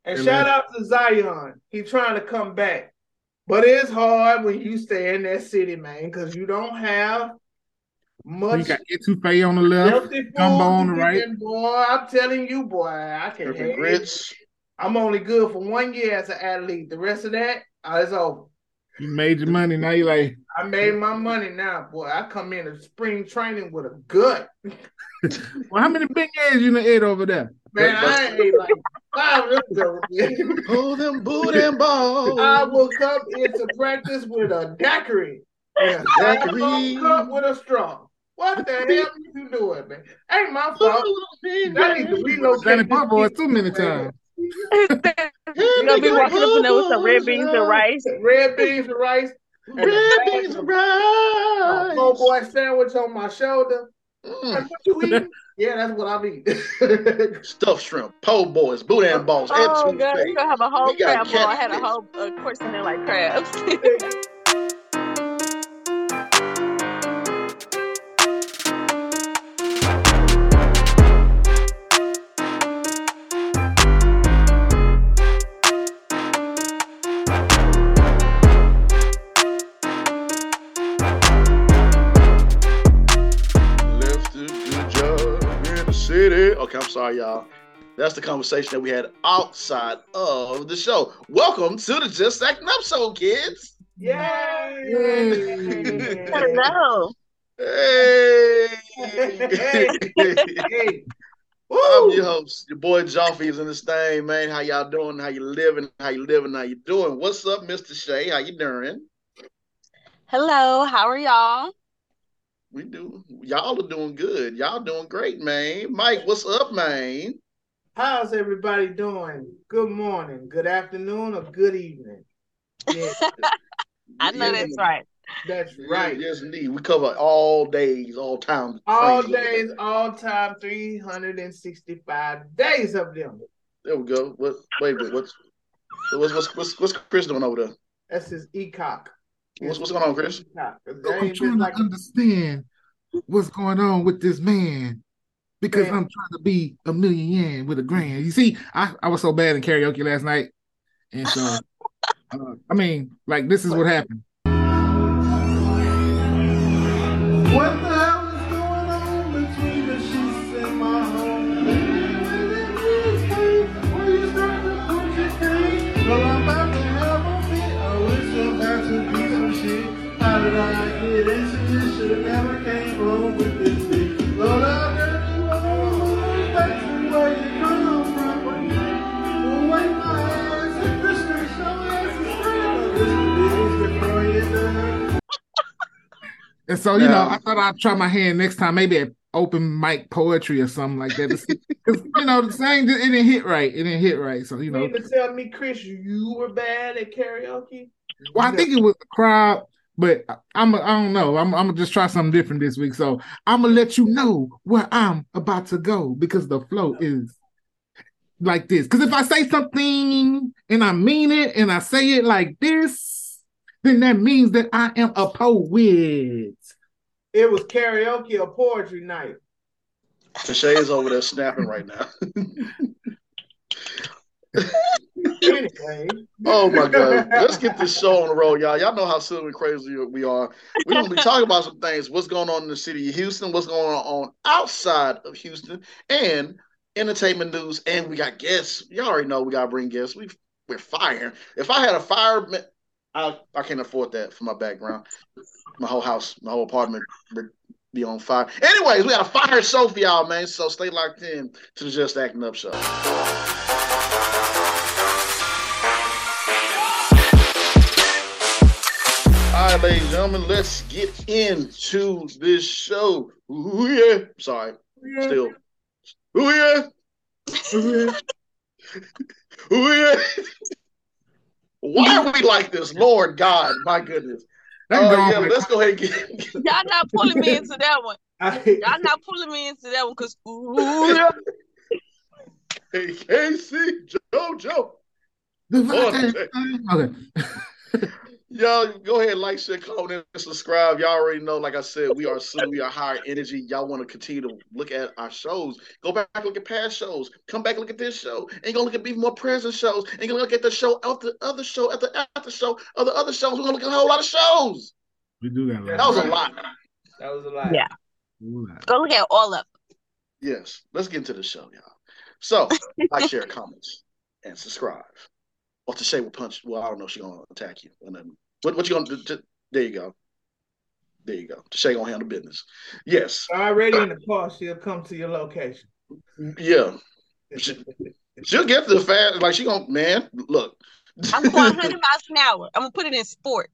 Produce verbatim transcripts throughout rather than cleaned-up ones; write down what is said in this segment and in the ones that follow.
And shout out to Zion. He's trying to come back. But it's hard when you stay in that city, man, because you don't have much. You got etouffee on the left, gumbo on the right. Boy, I'm telling you, boy, I can hate grits. I'm only good for one year as an athlete. The rest of that, oh, it's over. You made your money. Now you like. I made my money now, boy. I come in to spring training with a gut. Well, how many big eggs you done ate over there? Man, I ate like five of them. Pull them booty and balls. I will come into practice with a daiquiri and a daiquiri cup with a straw. What the hell are you doing, man? Ain't my fault. I need to relocate. Danny Popo too many times. You're gonna be walking up in there with some red beans and rice. Red beans and rice. And red beans and rice. Oh boy, sandwich on my shoulder. Mm. Like, what you eating? Yeah, that's what I'm eating. Stuffed shrimp, po' boys, booty and balls. Oh god, you're gonna have a whole crab ball. I had a whole uh, course in there like crabs. Okay, I'm sorry, y'all. That's the conversation that we had outside of the show. Welcome to the Just Acting Up Show, kids. Yay! Hello. Hey. hey. hey. I'm your host. Your boy Joffy is in this thing, man. How y'all doing? How you living? How you living? How you doing? What's up, Mister Shay? How you doing? Hello. How are y'all? We do. Y'all are doing good. Y'all doing great, man. Mike, what's up, man? How's everybody doing? Good morning, good afternoon, or good evening? Yeah. I know yeah. that's right. That's right. Yes, indeed. We cover all days, all time. All days, all time, three hundred sixty-five days of them. There we go. What? Wait a minute. What's what's what's what's, what's Chris doing over there? That's his ecock. What's what's going on, Chris? I'm trying like... to understand what's going on with this man because man. I'm trying to be a million yen with a grand. You see, I, I was so bad in karaoke last night, and so uh, I mean, like this is what happened. What the hell is going on between the sheets in my home? Where you starting to put your face? Well, I'm about to have a fit. I wish I'm about to be some shit. How did I get into this? Should have never came home with this bitch. Lord, I dirty Lord, back to where you come from. Well, wait my ass and the street, show ass and straight. This is before you done. And so, you yeah. know, I thought I'd try my hand next time, maybe at open mic poetry or something like that. Because, you know, the same, it didn't hit right. It didn't hit right. So, you know. You mean to tell me, Chris, you were bad at karaoke? Well, I think it was the crowd, but I'm, I don't know. I'm, I'm going to just try something different this week. So I'm going to let you know where I'm about to go because the flow is like this. Because if I say something and I mean it and I say it like this, then that means that I am a poet. It was karaoke or poetry night. Shay is over there snapping right now. Anyway. Oh my God. Let's get this show on the road, y'all. Y'all know how silly and crazy we are. We're going to be talking about some things. What's going on in the city of Houston, what's going on outside of Houston, and entertainment news. And we got guests. You already know we got to bring guests. We, we're firing. If I had a fire... I, I can't afford that for my background. My whole house, my whole apartment would be on fire. Anyways, we got a fire show for y'all, man. So stay locked in to the Just Acting Up Show. All right, ladies and gentlemen, let's get into this show. Ooh, yeah. Sorry. Yeah. Still. Ooh, yeah. Ooh, yeah. Ooh, yeah. Why are we like this? Lord God, my goodness. Uh, yeah, let's go ahead and get... Y'all not pulling me into that one. Y'all not pulling me into that one because... Hey, Casey, JoJo. Okay. Y'all go ahead, like, share, comment, and subscribe. Y'all already know, like I said, we are Sue, we are higher energy. Y'all want to continue to look at our shows. Go back, look at past shows. Come back, look at this show. And go look at even more present shows. And go look at the show after the other show, at the after show, of the other shows. We're going to look at a whole lot of shows. We do that. That was a lot. That was a lot. Yeah. Go look at all of them. Yes. Let's get into the show, y'all. So, like, share, comments, and subscribe. Or Tashay will punch. Well, I don't know if she's going to attack you. And then, what, what you going to do? There you go. There you go. Tashay going to handle business. Yes. Already in the car, she'll come to your location. Yeah. She, she'll get to the fast. Like, she going to, man, look. I'm going one hundred miles an hour. I'm going to put it in sport.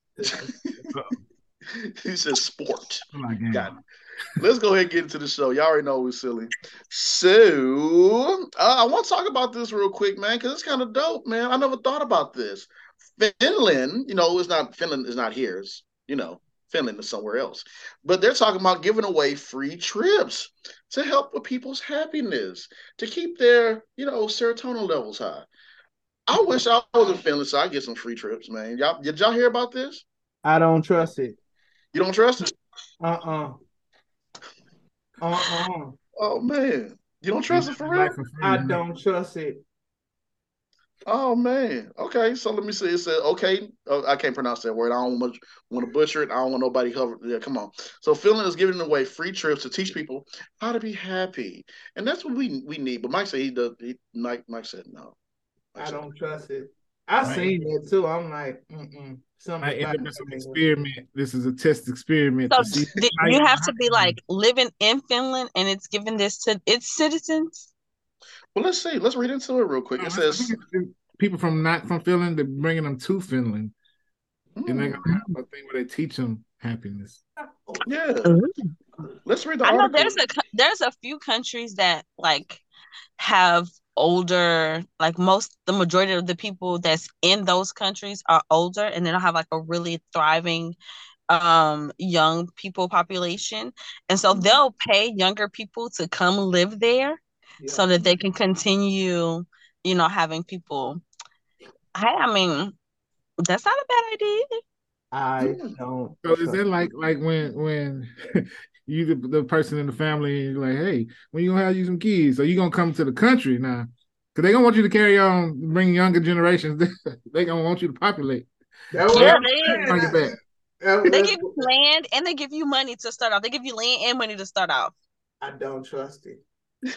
He said sport. Oh, Got it. Let's go ahead and get into the show. Y'all already know we're silly. So, uh, I want to talk about this real quick, man, because it's kind of dope, man. I never thought about this. Finland, you know, it's not, Finland is not here. It's, you know, Finland is somewhere else. But they're talking about giving away free trips to help with people's happiness, to keep their, you know, serotonin levels high. I wish I was in Finland so I get some free trips, man. Y'all, did y'all hear about this? I don't trust it. You don't trust it? Uh-uh. Uh-uh. Oh, man. You don't trust it for real? I don't trust it. Oh, man. Okay, so let me see. It said, okay. Oh, I can't pronounce that word. I don't want, want to butcher it. I don't want nobody covered. Yeah, come on. So Finland is giving away free trips to teach people how to be happy. And that's what we we need. But Mike said he does. He, Mike, Mike said no. I don't trust it. I right. seen that too. I'm like, mm-mm. Something like this is an experiment. This is a test experiment. So to see th- you have to be like living in Finland, and it's giving this to its citizens. Well, let's see. Let's read into it real quick. It says people from not from Finland, they're bringing them to Finland, mm. and they're gonna have a thing where they teach them happiness. Yeah. Let's read the I article. know there's a there's a few countries that like have older, like most the majority of the people that's in those countries are older, and they don't have like a really thriving um young people population, and so they'll pay younger people to come live there yeah. so that they can continue, you know, having people. I, I mean, that's not a bad idea. I don't. So is that like like when when you the, the person in the family and you're like, hey, when you gonna have you some kids? So you gonna come to the country now? Cause they gonna want you to carry on, bring younger generations. They gonna want you to populate. That yeah, was, they, back. They give you land and they give you money to start off. They give you land and money to start off. I don't trust it.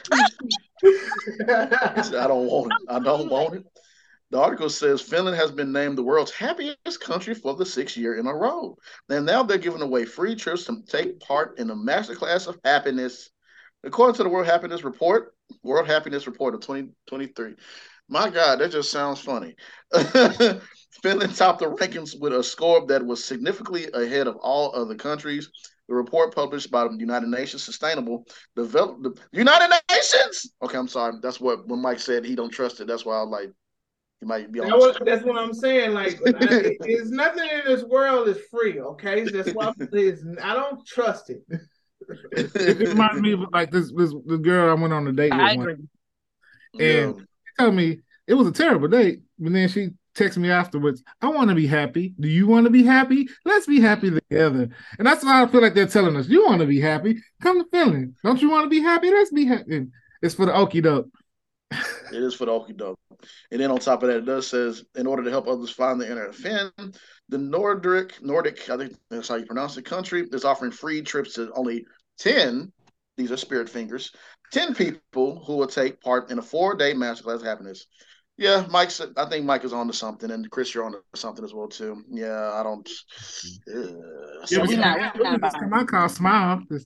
I don't want it. I don't want it. The article says Finland has been named the world's happiest country for the sixth year in a row. And now they're giving away free trips to take part in the masterclass of happiness. According to the World Happiness Report, World Happiness Report of twenty twenty-three. My God, that just sounds funny. Finland topped the rankings with a score that was significantly ahead of all other countries. The report published by the United Nations Sustainable Development. The United Nations? Okay, I'm sorry. That's what when Mike said he don't trust it. That's why I was like, he might be on. That was, that's what I'm saying. Like, I, it's nothing in this world is free. Okay, that's why I don't trust it. It reminds me of like this, this the girl I went on a date with. I agree. One, and she told me it was a terrible date, but then she texted me afterwards. I want to be happy. Do you want to be happy? Let's be happy together. And that's why I feel like they're telling us, you want to be happy? Come to Finland. Don't you want to be happy? Let's be happy. It's for the okie doke. It is for the okie doke. And then on top of that, it does says, in order to help others find the inner Finn, the Nordic, Nordic, I think that's how you pronounce it, country is offering free trips to only ten, these are spirit fingers, ten people who will take part in a four-day masterclass of happiness. Yeah, Mike, I think Mike is on to something, and Chris, you're on to something as well, too. Yeah, I don't. Uh, yeah, we're not, we're not come on, call smile. Just,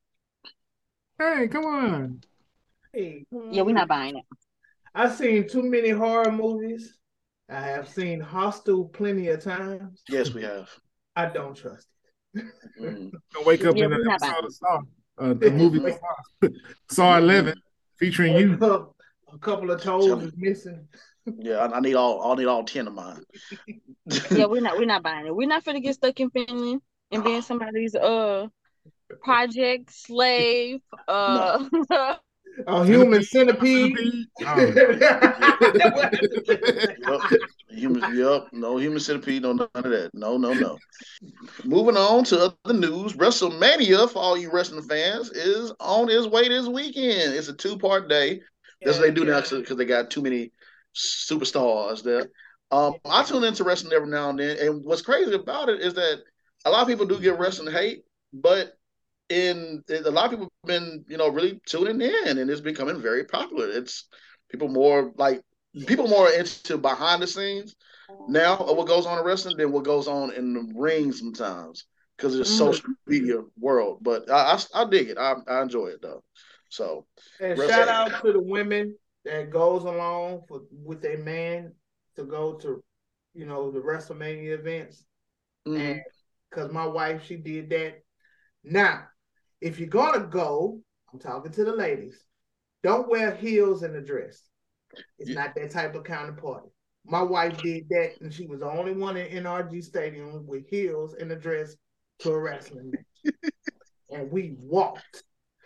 hey, come on. Hey, yeah, we're not buying it. I've seen too many horror movies. I have seen Hostel plenty of times. Yes, we have. I don't trust it. Mm. Wake up yeah, in an episode of Saw, uh, the movie Saw, Saw eleven, featuring you. A couple of toes is missing. Yeah, I, I need all. I need all ten of mine. Yeah, we're not. We're not buying it. We're not finna get stuck in Finland and being somebody's uh project slave. Uh. No. A human centipede. Oh. Yep. Human, Yep. No human centipede. No none of that. No, no, no. Moving on to other news, WrestleMania for all you wrestling fans is on its way this weekend. It's a two part day. That's what they do now because they got too many superstars there. Um, I tune into wrestling every now and then, and what's crazy about it is that a lot of people do get wrestling hate, but in a lot of people have been, you know, really tuning in, and it's becoming very popular. It's people more like people more into behind the scenes now of what goes on in wrestling than what goes on in the ring sometimes because of the mm-hmm. social media world. But I, I, I dig it. I, I enjoy it though. So, and shout out to the women that goes along for, with their man to go to, you know, the WrestleMania events. Mm-hmm. And because my wife, she did that. Now, if you're going to go, I'm talking to the ladies, don't wear heels in the dress. It's yeah. not that type of kind of party. My wife did that, and she was the only one in N R G Stadium with heels in the dress to a wrestling match. And we walked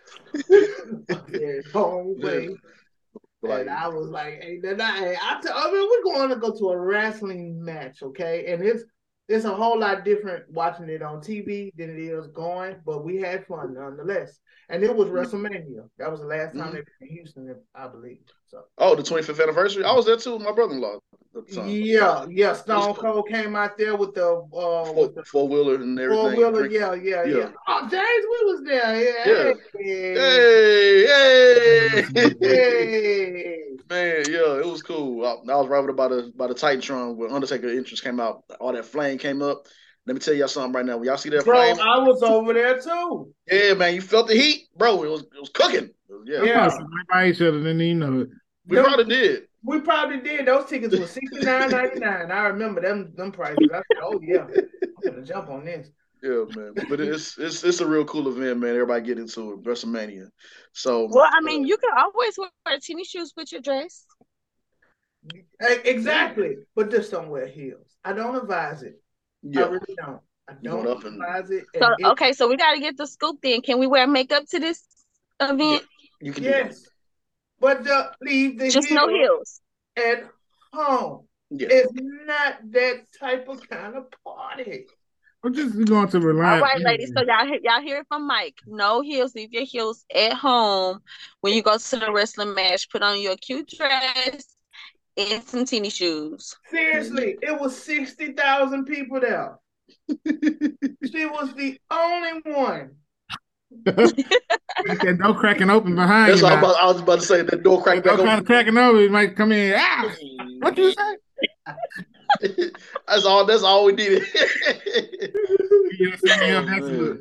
the whole way. Like, and I was like, hey, then I, I, t- I mean, we're going to go to a wrestling match, okay? And it's it's a whole lot different watching it on T V than it is going, but we had fun nonetheless. And it was WrestleMania. That was the last time mm-hmm. they were in Houston, I believe. So. Oh, the twenty-fifth anniversary? I was there too with my brother-in-law. Yeah, yeah. Stone Cold came out there with the uh four, with the four wheeler and everything. Four wheeler, yeah, yeah, yeah, yeah. Oh, James, we was there. Yeah. yeah. Hey, hey, hey. Man, yeah, it was cool. I, I was riding by the by the Titantron where Undertaker entrance came out. All that flame came up. Let me tell y'all something right now. When y'all see that bro, flame, I was over there too. Yeah, man, you felt the heat, bro. It was it was cooking. Yeah, yeah. Right by each other, didn't you know it? We Those, probably did. We probably did. Those tickets were sixty-nine ninety-nine. I remember them them prices. I said, "Oh yeah, I'm gonna jump on this." Yeah, man. But it's it's it's a real cool event, man. Everybody get into it. WrestleMania. So well, I mean, uh, you can always wear tennis shoes with your dress. Exactly, but just don't wear heels. I don't advise it. Yeah. I really don't. I don't advise and... it. So it, okay, so we got to get the scoop. Then, can we wear makeup to this event? Yeah, you can. Yes, but uh, leave the just no heels at home. Yeah. It's not that type of kind of party. We're just going to rely. All right, ladies. So y'all, y'all hear it from Mike. No heels. Leave your heels at home when you go to the wrestling match. Put on your cute dress and some tennis shoes. Seriously, it was sixty thousand people there. She was the only one. That door cracking open behind That's you. What about, I was about to say that door cracking open. Kind of cracking over, it might come in. Ah, what you say? That's all. That's all we needed. You know oh,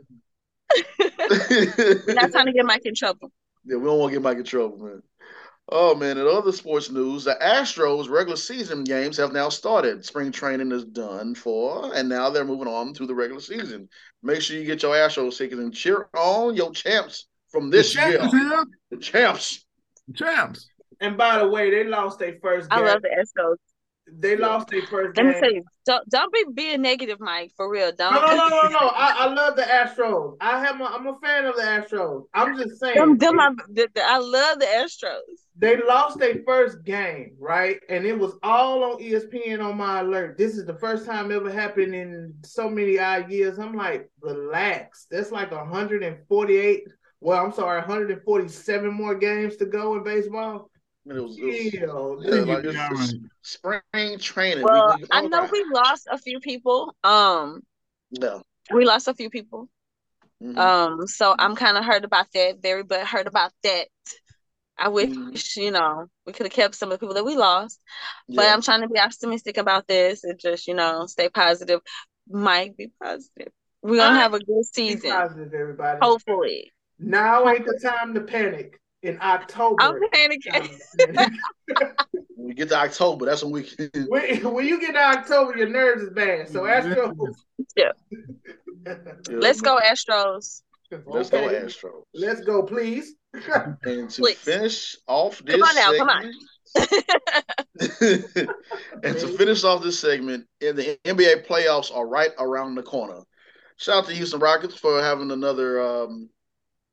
We're not trying to get Mike in trouble. Yeah, we don't want to get Mike in trouble, man. Oh man! In other sports news, the Astros regular season games have now started. Spring training is done for, and now they're moving on to the regular season. Make sure you get your Astros tickets and cheer on your champs from this the year. Champs, the champs, the champs. And by the way, they lost their first game. I love the Astros. They lost their first Let game. me tell you, don't, don't be being negative, Mike. For real, don't. No, no, no, no, no. I, I love the Astros. I have. My, I'm a fan of the Astros. I'm just saying. Them, them, I, the, the, I love the Astros. They lost their first game, right? And it was all on E S P N on my alert. This is the first time ever happened in so many odd years. I'm like, relax. That's like one hundred forty-eight. Well, I'm sorry, one hundred forty-seven more games to go in baseball. It was, it was, yeah, yeah, like it's, it's spring training. Well, we, we, I know we lost a few people. Um, no, we lost a few people. Mm-hmm. Um, so I'm kind of hurt about that. Very, but hurt about that. I wish mm-hmm. you know we could have kept some of the people that we lost. But yeah. I'm trying to be optimistic about this and just you know stay positive. Mike, be positive. We're gonna I have a good season. Be positive, everybody. Hopefully. Now ain't the time to panic. In October, I'm panicking. When we get to October, that's when we can. When, when you get to October, your nerves is bad. So Astros. Yeah. yeah. Let's go Astros. Let's okay. go Astros. Let's go, please. And to please. finish off this come on now, segment, come on. And to finish off this segment, in the N B A playoffs are right around the corner. Shout out to Houston Rockets for having another. Um,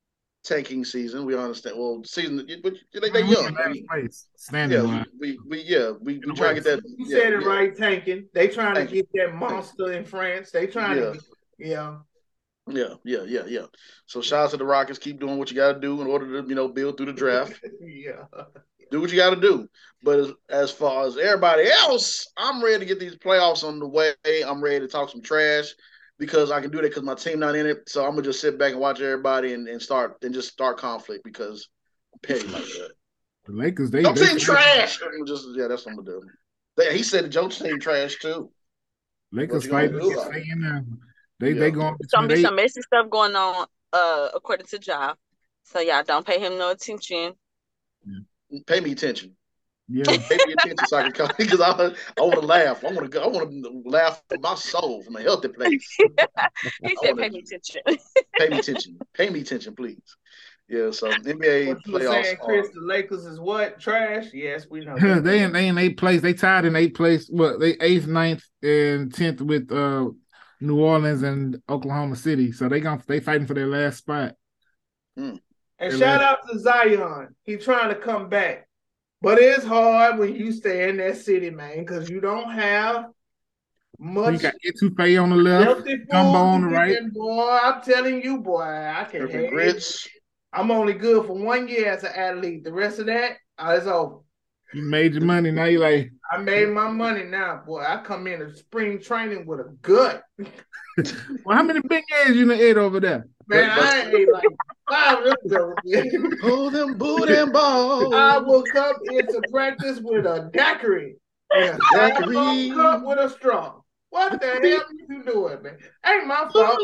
tanking season. We understand. Well, season, but they they young. Place, standing yeah, we, we, we yeah we, we try to get that. You yeah, said it yeah. right, tanking. They trying Thank to get you. that monster in France. They trying yeah. to get yeah. Yeah, yeah, yeah, yeah. So shout out to the Rockets. Keep doing what you got to do in order to, you know, build through the draft. yeah. Do what you got to do. But as, as far as everybody else, I'm ready to get these playoffs on the way. I'm ready to talk some trash because I can do that because my team not in it. So I'm gonna just sit back and watch everybody and, and start and just start conflict because I'm petty like that. The Lakers, they don't they, team trash. Just yeah, that's what I'm gonna do. They, he said the Joe team trash too. Lakers fighting to stay in there. They yeah. they going. It's gonna be they, some messy stuff going on, uh, according to Ja. So y'all don't pay him no attention. Yeah. Pay me attention. Yeah, pay me attention so I can come because I I want to laugh. I want to go. I want to laugh from my soul from a healthy place. He said, "Pay me attention. Pay me attention. Pay me attention, please." Yeah. So N B A what you playoffs. Saying, Chris, are, the Lakers is what trash? Yes, we know. they in they in eighth place. They tied in eighth place. What they eighth, ninth, and tenth with uh. New Orleans and Oklahoma City, so they gonna they fighting for their last spot. Mm. And their shout last... out to Zion. He trying to come back, but it's hard when you stay in that city, man, because you don't have much. You got Etouffee on the left, Gumbo on the right. Boy, I'm telling you, boy, I can hate grits. I'm only good for one year as an athlete. The rest of that, uh, it's over. You made your money. Now you like. I made my money now, boy. I come in to spring training with a gut. Well, how many big eggs you done ate over there? Man, I ate like five of them. Pull them boot and balls. I will come into practice with a daiquiri. And a daiquiri cup with a straw. What the hell are you doing, man? Ain't my fault.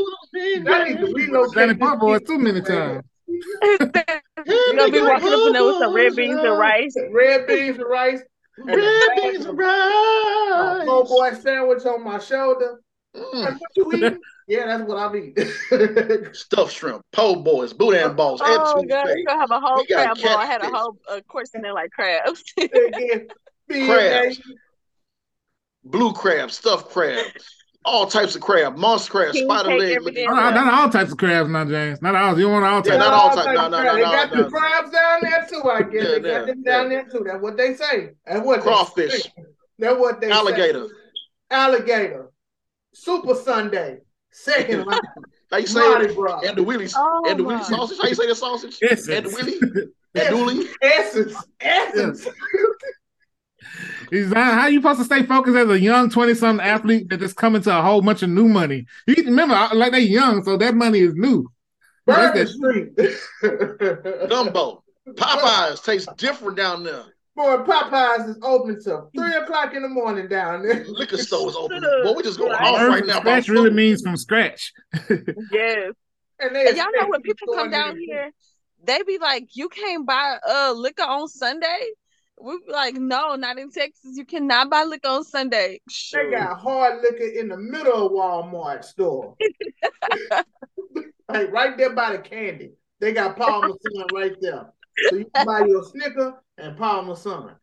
I need to relocate. Johnny Pop boys too many times. You're gonna be walking up in there with some red beans and rice. Red beans and rice. Red beans and rice. Oh boy, sandwich on my shoulder. Mm. Like, what you eating? Yeah, that's what I'm eating. Stuffed shrimp, po' boys, boudin balls, oh, and God, you gonna have a whole crab bowl. I had a whole uh, course in there like crabs. Crabs, blue crab, stuffed crab. All types of crab, monster crab, King spider leg. Not, not all types of crabs, now, James. Not all. You want all types? Yeah, not all types. No, no, no, They no, got no, the crabs down there too. I guess yeah, they got yeah, them down yeah. there too. That's what they say. That's what crawfish. They That's what they alligator. say. Alligator. Super Sunday. Second line. How you say it? And the Willie, oh, and the Willie sausage. How you say the sausage? Essence. And the Willie, and Dooley. Essence. Essence. Is that how you supposed to stay focused as a young twenty-something athlete that just coming to a whole bunch of new money? You remember, like they young, so that money is new. Burger Street. Gumbo. Popeyes tastes different down there. Boy, Popeyes is open till three o'clock in the morning down there. Liquor store is open. Boy, we just going off Learn right now. Scratch really means from scratch. Yes. And, and y'all know when people come down here, they be like, "You can't buy uh liquor on Sunday." We be like, "No, not in Texas. You cannot buy liquor on Sunday." They got hard liquor in the middle of Walmart store. Like right there by the candy. They got Parmesan right there. So you can buy your Snicker and Parmesan.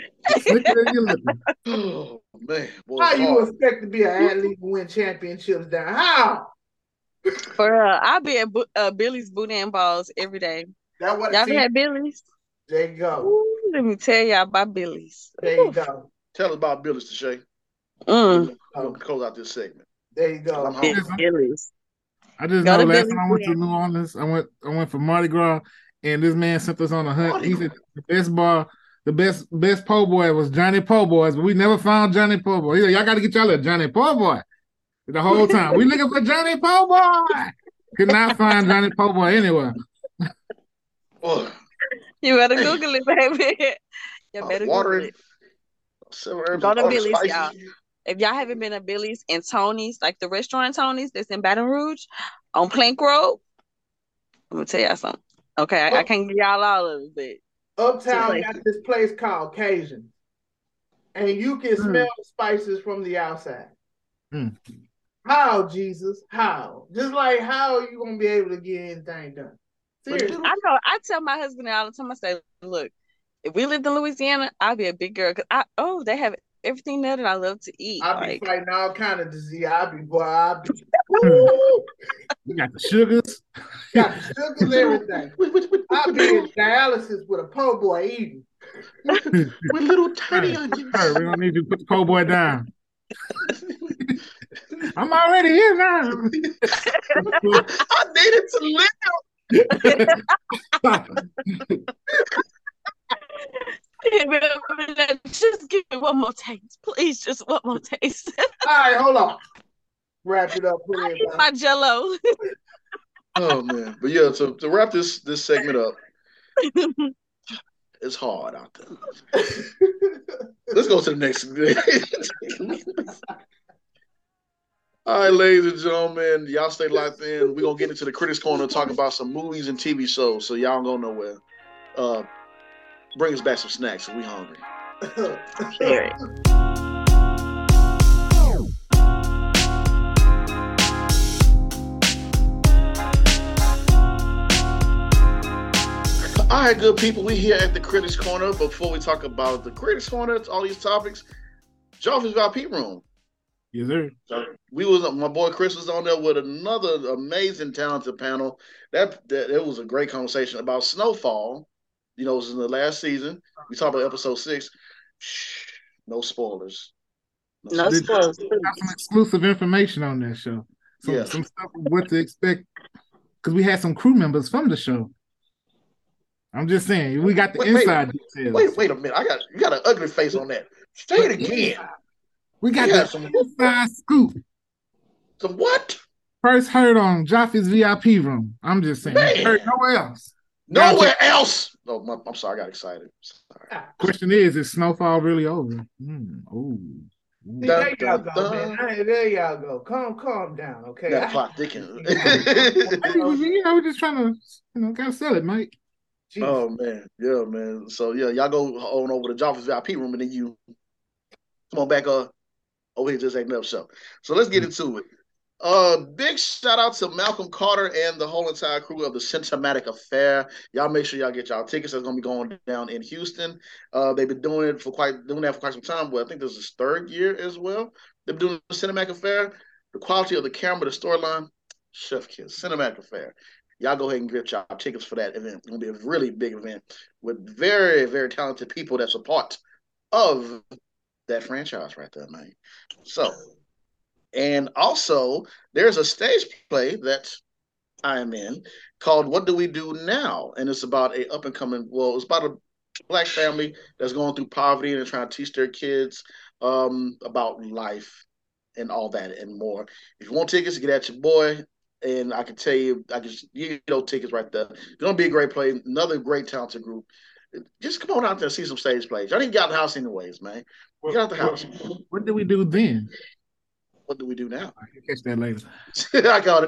Oh, man. Boy, how you hard. expect to be an athlete and win championships down? How? For uh, I'll be at uh, Billy's Boudin Balls every day. That what y'all had Billy's? There you go. Ooh, let me tell y'all about Billy's. There you go. Tell us about Billy's, Tashay. Mm. I'm going to close out this segment. There you go. I'm Billy's. I just Go know last Billy's time I went to New Orleans, I went I went for Mardi Gras, and this man sent us on a hunt. Mardi he said the best bar, the best best po' boy was Johnny Po' Boys, but we never found Johnny Po' Boy. He said, y'all got to get y'all a Johnny Po' Boy. The whole time we looking for Johnny Po' Boy. Could not find Johnny Po' Boy anywhere. Oh. You better Google it, baby. You better uh, Google it. Go to Billy's, y'all. If y'all haven't been to Billy's and Tony's, like the restaurant Tony's that's in Baton Rouge on Plank Road, I'm gonna tell y'all something. Okay, I, I can't give y'all all of it, but Uptown got this place called Cajun, and you can mm. smell the spices from the outside. Mm. How, Jesus? How? Just like how are you gonna be able to get anything done? Seriously. I know. I tell my husband all the time. I say, look, if we lived in Louisiana, I'd be a big girl. Cause I oh, they have everything there that I love to eat. I'd like, be fighting all kind of disease. I'd be boy. I'd be. Woo! Ooh, You got the sugars. got the sugars, everything. I'll be in dialysis with a po' boy eating. With little tiny Hey, onions. hey, we don't need you to put the po' boy down. I'm already here now. I needed to live. Just give me one more taste, please. Just one more taste. All right, hold on. Wrap it up. Put I it need my Jello. Oh man, but yeah. So to wrap this this segment up, it's hard out there. Let's go to the next. All right, ladies and gentlemen, y'all stay locked in. We're gonna get into the Critics Corner and talk about some movies and T V shows, so y'all don't go nowhere. Uh, bring us back some snacks, so we hungry. Very. All right, good people, we here at the Critics Corner. Before we talk about the Critics Corner, all these topics, Joffrey's V I P room. Yes, sir. So we was my boy Chris was on there with another amazing, talented panel. That that it was a great conversation about Snowfall. You know, it was in the last season. We talked about episode six. Shh, no spoilers. No spoilers. Got some exclusive information on that show. Some, Yeah. some stuff of what to expect because we had some crew members from the show. I'm just saying, we got the Wait, inside wait, details. Wait, wait a minute. I got you got an ugly face on that. Say it again. We got Yeah, the some- inside scoop. Some what? First heard on Joffrey's V I P room. I'm just saying, Man. heard nowhere else. Nowhere else. No, my, I'm sorry, I got excited. Sorry. Question is, is Snowfall really over? Mm, ooh. See, Dun, there y'all dun, go, dun. man. Hey, there y'all go. Calm, calm down, okay? That I- plot thickens. Hey, you know, we're just trying to, you know, gotta sell it, Mike. Jesus. Oh man, yeah, man. So yeah, y'all go on over to Joffrey's V I P room and then you come on back uh over here just acting up show. So let's get into it. Uh big shout out to Malcolm Carter and the whole entire crew of the Cinematic Affair. Y'all make sure y'all get y'all tickets. That's gonna be going down in Houston. Uh they've been doing it for quite doing that for quite some time. Well, I think this is his third year as well. They've been doing the Cinematic Affair. The quality of the camera, the storyline, chef kiss. Cinematic Affair. Y'all go ahead and get y'all tickets for that event. It's going to be a really big event with very, very talented people that's a part of that franchise right there, man. So, and also, there's a stage play that I am in called What Do We Do Now? And it's about a up-and-coming, well, it's about a Black family that's going through poverty and trying to teach their kids um, about life and all that and more. If you want tickets, get at your boy. And I can tell you, I can you know tickets right there. It's gonna be a great play. Another great talented group. Just come on out there and see some stage plays. Y'all need to get out the house anyways, man. Get out the house. What do we do then? What do we do now? I can catch that later. I got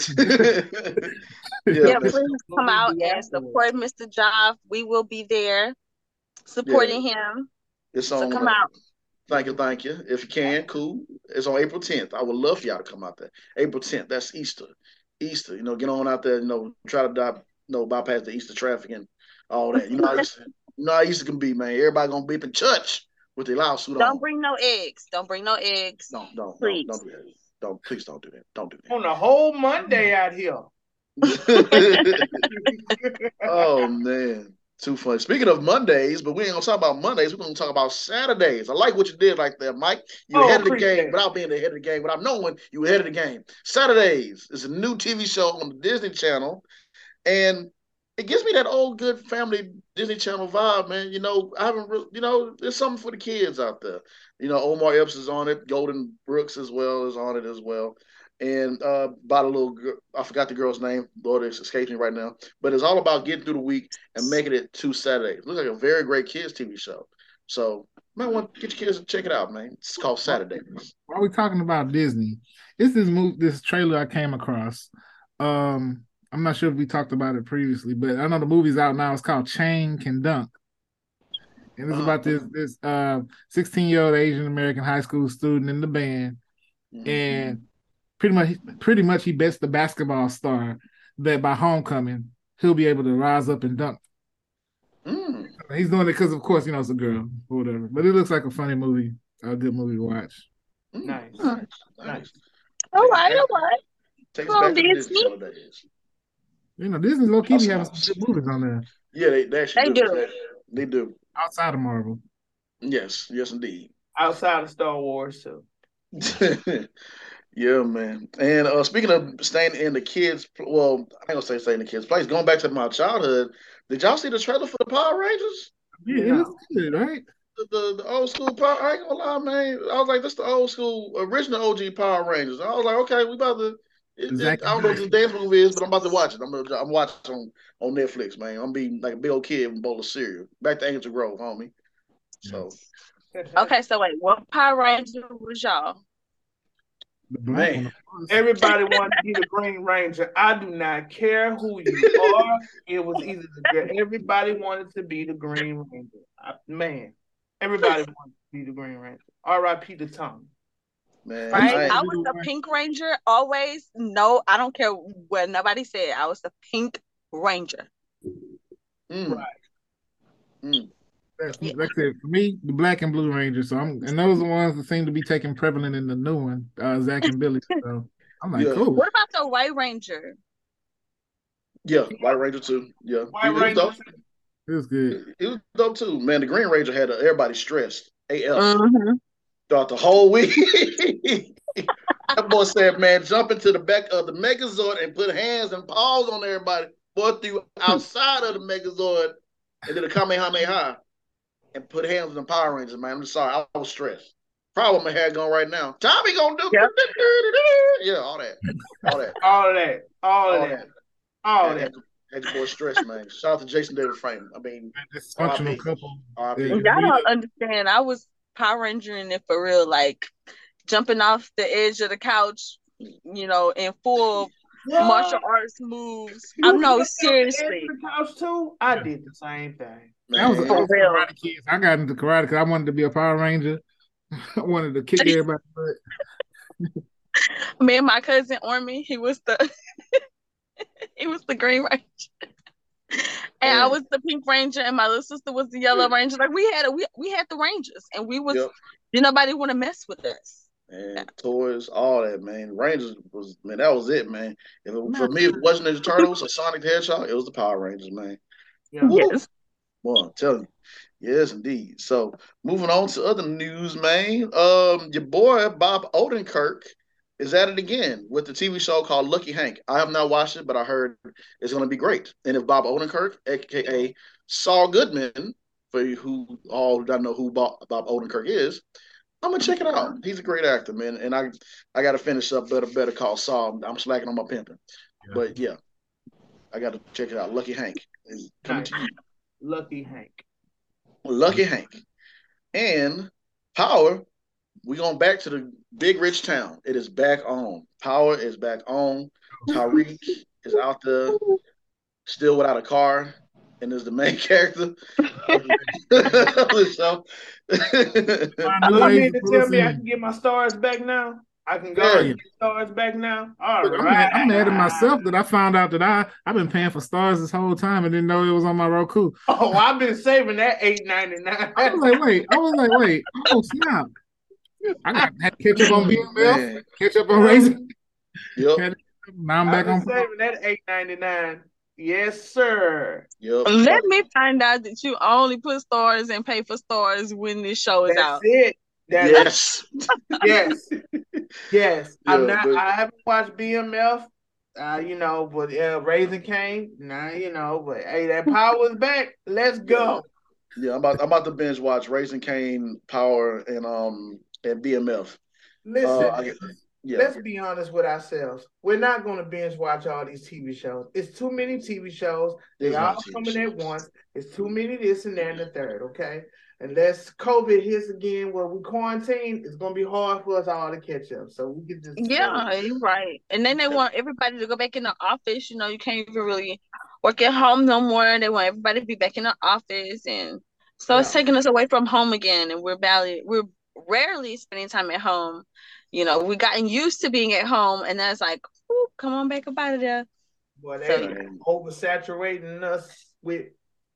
it. Yeah, yeah, man. please come out and support Mister Joff. We will be there supporting him. It's So on. come uh, out. Thank you, thank you. If you can, cool. It's on April tenth. I would love for y'all to come out there. April tenth. That's Easter. Easter. You know, get on out there. You know, try to die, you know, bypass the Easter traffic and all that. You know, how Easter, you know how Easter can be, man. Everybody gonna be up in church with their loud suit on. Don't bring no eggs. Don't bring no eggs. No, don't, Please. don't, don't do that. Don't please don't do that. Don't do On the whole Monday out here. that. Oh man. Too funny. Speaking of Mondays, but we ain't gonna talk about Mondays. We're gonna talk about Saturdays. I like what you did right there, Mike. You Oh, ahead of the appreciate game it. without being ahead of the game, without knowing you were ahead of the game. Saturdays is a new T V show on the Disney Channel, and it gives me that old good family Disney Channel vibe, man. You know, I haven't, really, you know, there's something for the kids out there. You know, Omar Epps is on it, Golden Brooks as well is on it as well. And uh, about a little girl, I forgot the girl's name. Lord, it's escaping me right now. But it's all about getting through the week and making it to Saturdays. Looks like a very great kids T V show. So, you might want to get your kids to check it out, man. It's called Saturdays. While we talking about Disney, it's this move, this trailer I came across. Um, I'm not sure if we talked about it previously, but I know the movie's out now. It's called Chain Can Dunk, and it's Uh-huh. about this this uh sixteen year old Asian American high school student in the band, Mhm. and pretty much pretty much he bets the basketball star that by homecoming he'll be able to rise up and dunk. Mm. He's doing it because, of course, you know it's a girl or whatever. But it looks like a funny movie, a good movie to watch. Mm. Nice. Nice. Nice. All right, all right. Takes Come on, back to the Disney Disney. Channel days. You know, Disney's low key be Awesome having House. some good movies on there Yeah, they, they actually They do. do. They, they do. outside of Marvel. Yes, yes, indeed. Outside of Star Wars too. Yeah, man. And uh, speaking of staying in the kids, well, I ain't gonna say staying in the kids' place. Going back to my childhood, did y'all see the trailer for the Power Rangers? Yeah, it No. looks good, right? The, the, the old school Power. I ain't gonna lie, man. I was like, this the old school original O G Power Rangers. I was like, okay, we about to. It, Zack it, I don't know what this dance movie is, but I'm about to watch it. I'm gonna, I'm watching on, on Netflix, man. I'm being like a big old kid with a bowl of cereal. Back to Angel Grove, homie. So, Okay, so wait, what Power Ranger was y'all? The black Man. one. of course. Everybody wanted to be the Green Ranger. I do not care who you are. It was either the, everybody wanted to be the Green Ranger. I, man, everybody wanted to be the Green Ranger. R I P the tongue. man, Right? I, I was the Pink Ranger always. No, I don't care what nobody said. I was the Pink Ranger. mm, Right. mm. That's- Like I said, for me, the black and blue Rangers. So I'm, and those are the ones that seem to be taking prevalent in the new one, uh, Zach and Billy. So I'm like, Yeah. cool. What about the White Ranger? Yeah, White Ranger too. Yeah, White he, he was Ranger. dope. It was good. He was dope too, man. The Green Ranger had everybody stressed A F Mm-hmm. throughout the whole week. That boy said, "Man, jump into the back of the Megazord and put hands and paws on everybody." Boy threw outside of the Megazord and did a Kamehameha and put hands on the Power Rangers. Man, I'm just sorry, I was stressed. Probably what my hair going right now. Tommy gonna do, Yep. yeah, all that, all that, All of that. All of all that. that. All of Had, that. had your boy stressed, man. Shout out to Jason David Frank. I mean, Dysfunctional R I P. couple. R I P. Yeah. Y'all don't understand. I was Power Rangering it for real, like jumping off the edge of the couch, you know, in full martial arts moves. I You know, jumped off the edge seriously. of the couch too? I did the same thing. That was, Man. I was For real. Karate Kids. I got into karate because I wanted to be a Power Ranger. I wanted to kick everybody. Me and my cousin Ormy, he was the he was the Green Ranger. And I Man. was the Pink Ranger, and my little sister was the Yellow Ranger. Like we had a we, we had the Rangers, and we was Yep. did nobody want to mess with us. And toys, all that, man. Rangers was, man, that was it, man. If it, for me, if it wasn't Ninja Turtles or Sonic the Hedgehog, it was the Power Rangers, man. Yeah. Woo. Yes. Boy, I'm telling you. Yes, indeed. So, moving on to other news, man. Um, your boy, Bob Odenkirk, is at it again with the T V show called Lucky Hank. I have not watched it, but I heard it's going to be great. And if Bob Odenkirk, a k a. Saul Goodman, for you who all don't know who Bob, Bob Odenkirk is, I'm gonna check it out. He's a great actor, man. And I I got to finish up Better Better Call Saul. I'm slacking on my pimping, Yeah. but yeah, I got to check it out. Lucky Hank is coming Nice. to you. Lucky Hank. Lucky Hank and Power. We going back to the big rich town. It is back on. Power is back on. Tariq is out there, still without a car, and is the main character of the show. Find new You ways mean to to pull tell us me I in. can get my stars back now? I can go Yeah. and get stars back now? All Look, I'm, right. mad, I'm mad at myself that I found out that I I've been paying for stars this whole time and didn't know it was on my Roku. Oh, I've been saving that eight ninety-nine. I was like, wait, I was like, wait, oh snap! I got had to catch up on B M F, Man. catch up on Raisin. Yep. Had to- Now I'm I've back been on. saving that eight ninety-nine. Yes, sir. Yep. Let me find out that you only put stars and pay for stars when this show is That's out. it. That's Yes. yes. Yes. I'm Yeah, not but- I haven't watched B M F. Uh, you know, but uh, Raising Cane, nah, you know, but hey, that power is back. Let's go. Yeah, I'm about I'm about to binge watch Raising Cane, Power, and um and B M F. Listen, Uh, I, yeah. let's be honest with ourselves. We're not going to binge watch all these T V shows. It's too many T V shows. They There's all not T V coming at shows. once. It's too many this and that and the third, okay? Unless COVID hits again where we quarantine, it's going to be hard for us all to catch up. So we can just... Yeah, you're right. And then they want everybody to go back in the office. You know, you can't even really work at home no more. They want everybody to be back in the office, and so it's Yeah. taking us away from home again. And we're barely, we're rarely spending time at home. You know, we gotten used to being at home, and that's like, whoop, come on back up out of there. Boy, they So, yeah. oversaturating us with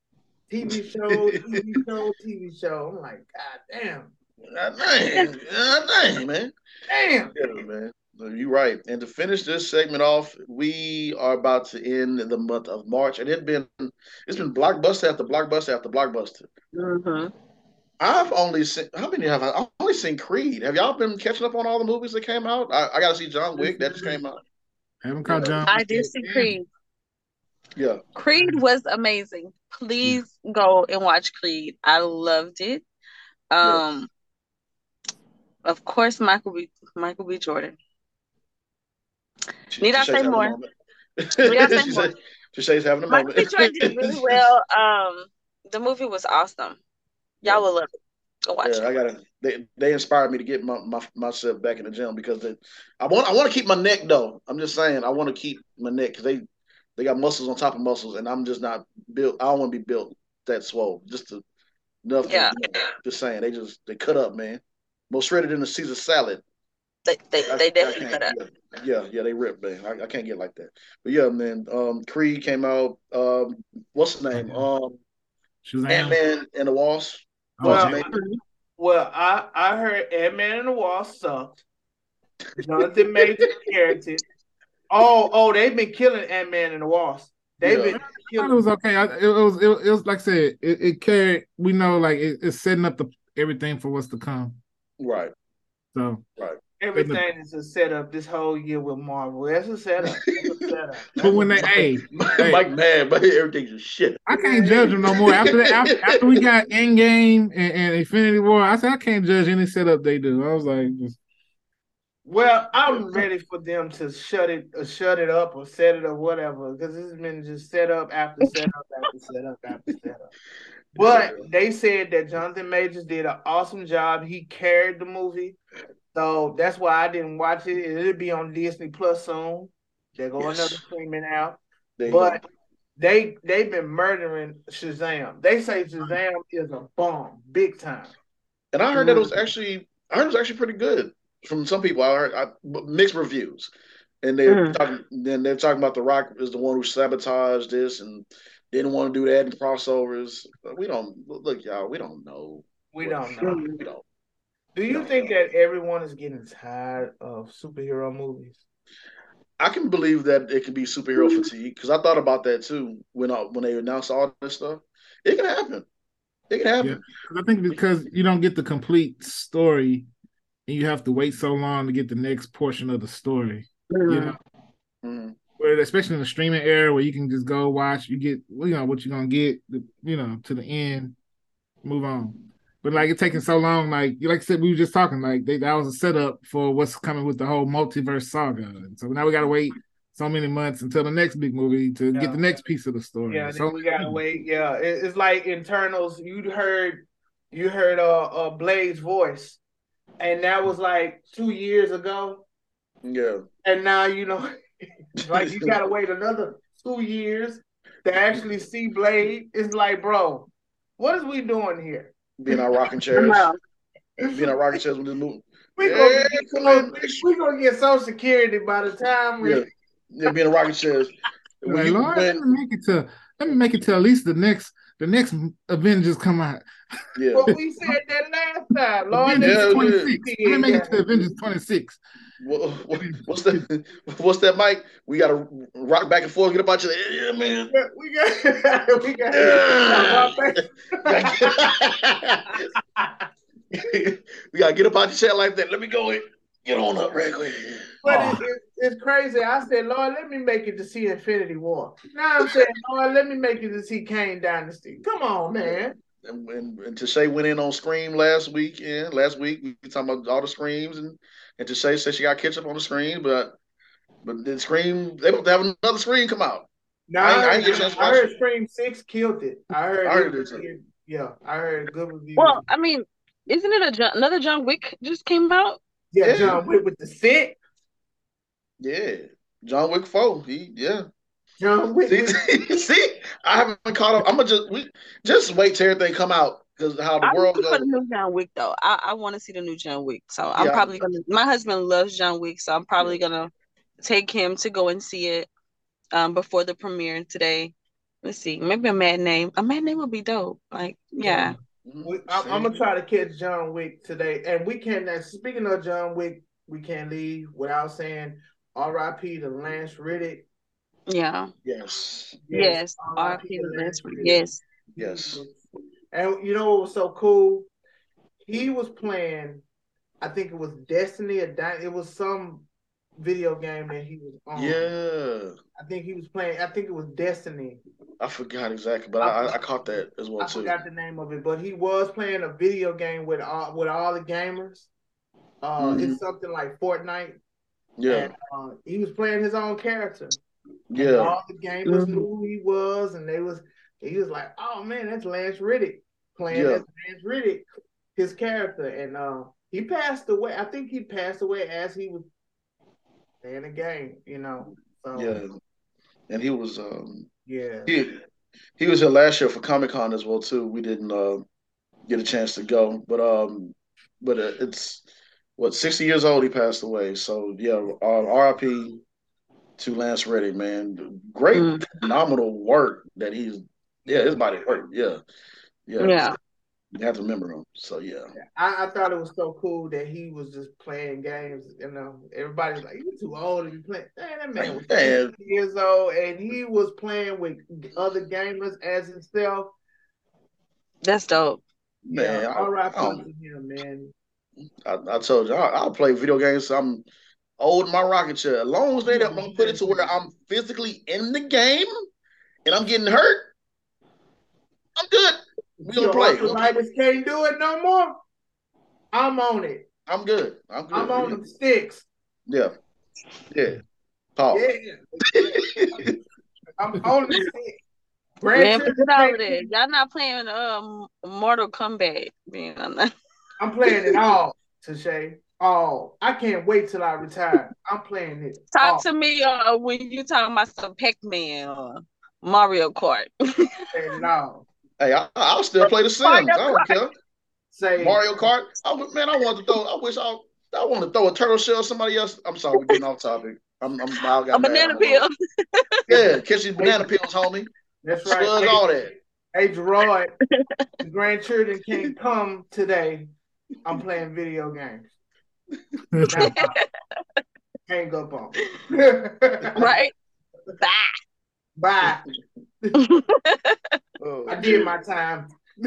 T V show, T V show, T V show. I'm like, God damn. God dang, God dang, man. Damn. Yeah, man. You're right. And to finish this segment off, we are about to end the month of March, and it's been it's been blockbuster after blockbuster after blockbuster. Mm-hmm. I've only seen how many have I? I've only seen Creed. Have y'all been catching up on all the movies that came out? I, I got to see John Wick that just came out. Haven't caught Yeah. John. I did see Creed. Yeah, Creed was amazing. Please go and watch Creed. I loved it. Um, of course, Michael B. Michael B. Jordan. She- Need I Shay's say having a more? moment. Need I say She more? said- Shay's having a Michael B. moment. Jordan did really well. Um, the movie was awesome. Y'all Yeah. will love it. Go watch Yeah, I it. gotta. They they inspired me to get my, my myself back in the gym because they, I want I want to keep my neck though. I'm just saying I want to keep my neck because they they got muscles on top of muscles and I'm just not built. I don't want to be built that swole. Just to enough. To, Yeah. you know, just saying they just they cut up, man. More shredded than a Caesar salad. They they, I, they I definitely can't. cut up. Yeah, yeah, yeah, they ripped, man. I, I can't get like that. But yeah, man. Um, Creed came out. Um, what's the name? Um, Shazam. Ant Man and the Wasp. Oh, Well, yeah. well, I I heard Ant-Man and the Wasp sucked. Jonathan Majors character. Oh, oh, they've been killing Ant-Man and the Wasp. They've Yeah. been I thought it killing. was okay. I, it was it, was- it was like I said, it, it carried. We know like it, it's setting up the everything for what's to come. Right, So right. Everything is a setup this whole year with Marvel. That's a setup. That's a setup. but when they hey, hey, Mike mad, but everything's just shit. I can't judge them no more. After that, after, after we got Endgame and, and Infinity War, I said I can't judge any setup they do. I was like, just, Well, I'm ready for them to shut it, or shut it up, or set it or whatever, because this has been just set up after set up after set up after set up. But they said that Jonathan Majors did an awesome job. He carried the movie, so that's why I didn't watch it. It'll be on Disney Plus soon. They're going Yes. another streaming out, There you but go. they they've been murdering Shazam. They say Shazam is a bomb, big time. And I heard that it was actually, I heard it was actually pretty good from some people. I heard I, mixed reviews, and they're Mm. talking. Then they're talking about The Rock is the one who sabotaged this and didn't want to do that in crossovers. We don't look, y'all. We don't know. We what- don't know. We don't. Do you No. think that everyone is getting tired of superhero movies? I can believe that it could be superhero fatigue because I thought about that too when I, when they announced all this stuff. It can happen. It can happen. yeah. 'Cause I think because you don't get the complete story, and you have to wait so long to get the next portion of the story. You know, Mhm. where especially in the streaming era where you can just go watch, you get you know what you're gonna get, you know, to the end, move on. But like it's taking so long, like like I said, we were just talking, like they, that was a setup for what's coming with the whole multiverse saga. And so now we gotta wait so many months until the next big movie to Yeah. get the next piece of the story. Yeah, so then we gotta wait. Yeah, it, it's like Internals. You heard, you heard uh, uh Blade's voice, and that was like two years ago. Yeah. And now you know, like you gotta wait another two years to actually see Blade. It's like, bro, what is we doing here? Being our rocking chairs. Wow. Being our rocking chairs with this movie. We Yeah, gonna, come get, on, bitch. we gonna get Social Security by the time we. Yeah. Yeah, being a rocking chairs. When like, you Lord, let when, me make it to let me make it to at least the next the next Avengers come out. yeah. But we said that last time, Lord. Avengers yeah, twenty-six. yeah. Let me make it to Avengers twenty-six. What, what, what's that? What's that, Mike? We gotta rock back and forth, get up out your yeah, man. Yeah, we got, we got. We gotta get up out your chair like that. Let me go in. Get on up right quick. But Oh. it, it, it's crazy. I said, Lord, let me make it to see Infinity War. Now I'm saying, Lord, let me make it to see Kane Dynasty. Come on, man. And, and, and Tashay went in on Scream last week. Yeah, last week we were talking about all the Screams, and and Tashay said she got catch up on the Scream, but but the Scream they about to have another Scream come out. No, I I, ain't- I heard, ain't get a chance to I watch heard it. Scream Six killed it. I heard. I heard it, it too. Yeah, I heard good reviews. Well, I mean, isn't it a John, another John Wick just came out? yeah, yeah. John Wick with the sit. Yeah, John Wick four. He yeah. John Wick. See, With, see, I haven't caught up. I'm gonna just we just wait till everything come out because how the I'm world looking for goes. the new John Wick though. I, I want to see the new John Wick, so I'm Yeah. probably gonna. My husband loves John Wick, so I'm probably gonna take him to go and see it um before the premiere today. Let's see, maybe a mad name. A mad name would be dope. Like, yeah. we, I'm, I'm gonna try to catch John Wick today, and we can. Now, speaking of John Wick, we can't leave without saying R I P to Lance Riddick. Yeah. Yes. Yes. R I R P P to Lance Lance. Riddick. Yes. Yes. And you know what was so cool? He was playing, I think it was Destiny, or Di- it was some video game that he was on. Yeah. I think he was playing, I think it was Destiny. I forgot exactly, but I, I, I caught that as well I too. forgot the name of it, but he was playing a video game with all with all the gamers. Uh, Mhm. It's something like Fortnite. Yeah. And, uh, he was playing his own character. And Yeah. all the gamers Mhm. knew who he was, and they was he was like, "Oh man, that's Lance Riddick playing Yeah. as Lance Riddick, his character." And uh, he passed away. I think he passed away as he was playing the game. You know. So Yeah. And he was um yeah. he he was here last year for Comic Con as well too. We didn't uh, get a chance to go, but um, but uh, it's what sixty years old he passed away. So yeah, uh, R I P to Lance Reddick, man. Great, Mm. phenomenal work that he's yeah, his body work. Yeah, yeah. Yeah. You have to remember him. So yeah, I, I thought it was so cool that he was just playing games. You know, everybody's like, "You're too old to be playing." Man, that man was Man. sixty years old, and he was playing with other gamers as himself. That's dope. man. Yeah, I, all right, I, don't- to him, man. I, I told you, I, I'll play video games. So I'm old in my rocket chair. As long as they don't put it to where I'm physically in the game and I'm getting hurt, I'm good. We gonna Your play. arthritis can't do it no more. I'm on it. I'm good. I'm good. I'm on them sticks. Yeah. Yeah. Talk. Yeah, I'm on the sticks. Man, Grandchildren put it over can't- there. Y'all not playing um Mortal Kombat. Man, I'm not. I'm playing it all, Tashay. All. I can't wait till I retire. I'm playing it. Talk all. to me uh, when you talking about some Pac-Man or Mario Kart. Playing it all. Hey, I, I'll still play the Sims. I don't care. Say Mario Kart. I, would- man, I want to throw. I wish I. I want to throw a turtle shell. Somebody else. I'm sorry, we're getting off topic. I'm. I'm. I got A banana mad. peel. Yeah, catch these banana peels, homie. that's right. Slugs, Hey, all that. hey, Gerard, the grandchildren can't come today. I'm playing video games. Now, hang up on. Right? Bye. Oh, I did my time.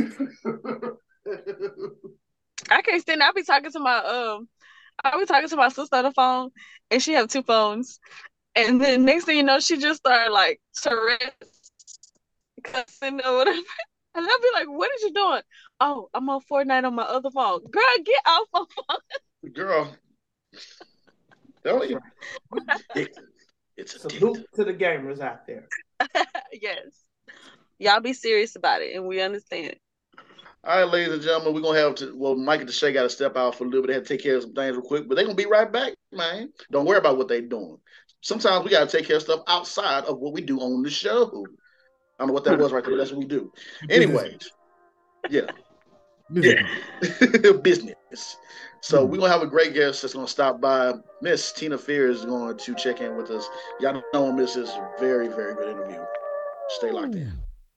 I can't stand it. I be talking to my um I be talking to my sister on the phone and she have two phones. And then next thing you know, she just started like Tourette's cussing or whatever. And I'll be like, what is you doing? Oh, I'm on Fortnite on my other phone. Girl, get off my phone. girl. Don't you? It, it's a Salute to the gamers out there. Yes. Y'all be serious about it and we understand. All right, ladies and gentlemen, we're gonna have to. Well, Mike and Deshae got to step out for a little bit. They have to take care of some things real quick, but they're gonna be right back, man. Don't worry about what they're doing. Sometimes we gotta take care of stuff outside of what we do on the show. I don't know what that was right there, but that's what we do. Anyways, yeah, yeah, business. So we're gonna have a great guest that's gonna stop by. Miss Tina Fear is going to check in with us. Y'all know Miss is a very, very good interview. Stay locked in.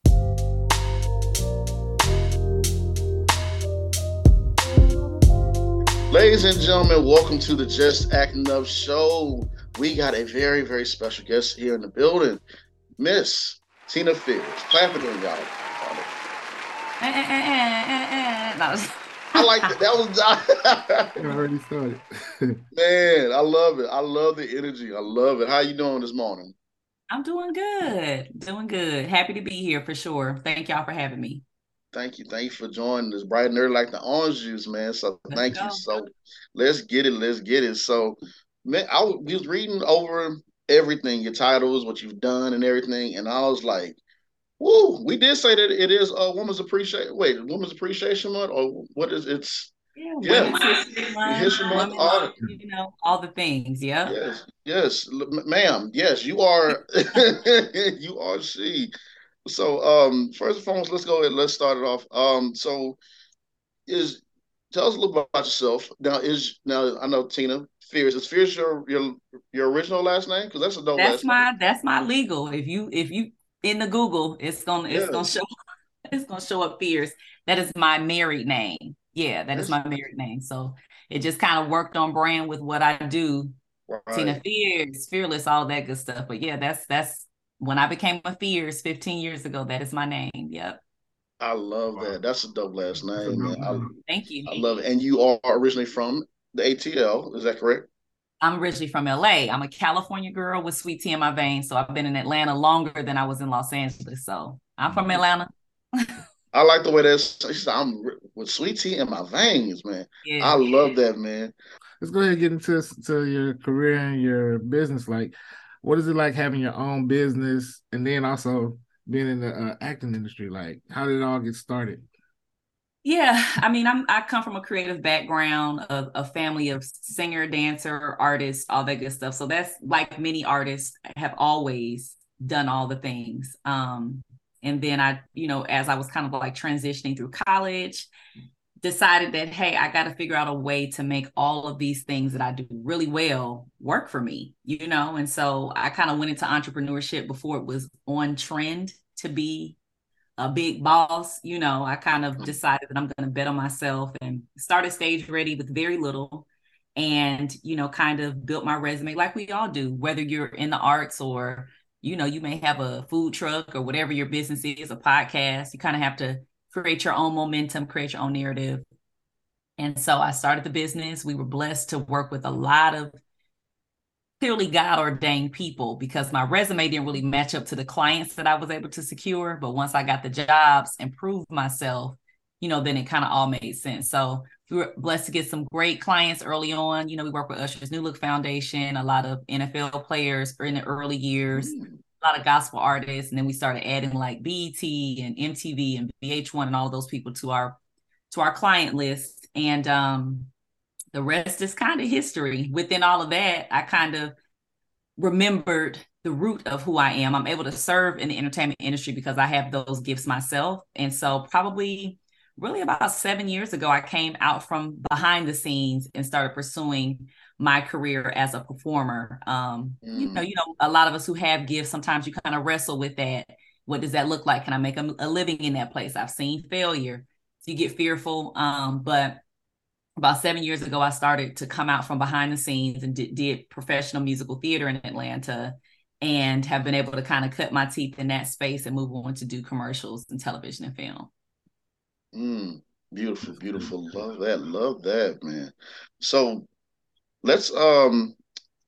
Ladies and gentlemen, welcome to the Just Acting Up show. We got a very, very special guest here in the building, Miss Tina Fears. Clap it in, y'all. Eh, eh, eh, eh, eh, eh. No. I like that. That was I already started. man. I love it. I love the energy. I love it. How you doing this morning? I'm doing good. Doing good. Happy to be here for sure. Thank y'all for having me. Thank you. Thank you for joining us. Bright and early like the orange juice, man. So Let's thank go. you. So let's get it. Let's get it. So, man, I was reading over everything, your titles, what you've done, and everything, and I was like, "Woo!" We did say that it is a Women's Appreciation. Wait, Women's Appreciation Month, or what is it's? Yeah, Yeah. Women's History Month, History Month, Women's, all- you know, all the things. Yeah. Yes, yes, l- ma'am. Yes, you are. You are she. So, um, first and foremost, let's go ahead. Let's start it off. Um, so is tell us a little bit about yourself. Now, is now I know Tina Fears. Is Fears your your your original last name? Because that's a dope That's last my that's my legal. If you if you in the Google, it's gonna it's Yeah. gonna show it's gonna show up Fears. That is my married name. Yeah, that is Yes. my married name. So it just kind of worked on brand with what I do. Right. Tina Fierce, Fearless, all that good stuff. But yeah, that's that's when I became a Fierce fifteen years ago. That is my name. Yep. I love that. That's a dope last name, man. I, Thank you. I love it. And you are originally from the A T L, is that correct? I'm originally from L A. I'm a California girl with sweet tea in my veins. So I've been in Atlanta longer than I was in Los Angeles. So I'm from Atlanta. I like the way that's, I'm with sweet tea in my veins, man. Yeah. I love that, man. Let's go ahead and get into to your career and your business. Like, what is it like having your own business and then also being in the uh, acting industry? Like, how did it all get started? Yeah, I mean, I'm I come from a creative background, a, a family of singer, dancer, artists, all that good stuff. So that's like many artists have always done all the things. Um, and then I, you know, as I was kind of like transitioning through college, decided that, hey, I got to figure out a way to make all of these things that I do really well work for me, you know? And so I kind of went into entrepreneurship before it was on trend to be a big boss. You know, I kind of decided that I'm going to bet on myself and started Stage Ready with very little and, you know, kind of built my resume like we all do, whether you're in the arts or, you know, you may have a food truck or whatever your business is, a podcast. You kind of have to create your own momentum, create your own narrative. And so I started the business. We were blessed to work with a lot of clearly God ordained people because my resume didn't really match up to the clients that I was able to secure. But once I got the jobs and proved myself, you know, then it kind of all made sense. So we were blessed to get some great clients early on. You know, we work with Usher's New Look Foundation, a lot of N F L players in the early years, mm. a lot of gospel artists. And then we started adding like B E T and M T V and V H one and all those people to our, to our client list. And, um, the rest is kind of history. Within all of that, I kind of remembered the root of who I am. I'm able to serve in the entertainment industry because I have those gifts myself. And so probably really about seven years ago, I came out from behind the scenes and started pursuing my career as a performer. Um, mm. You know, you know, a lot of us who have gifts, sometimes you kind of wrestle with that. What does that look like? Can I make a, a living in that place? I've seen failure. So you get fearful. Um, but about seven years ago, I started to come out from behind the scenes and did, did professional musical theater in Atlanta and have been able to kind of cut my teeth in that space and move on to do commercials and television and film. Mm, beautiful, beautiful. Love that. Love that, man. So let's, um,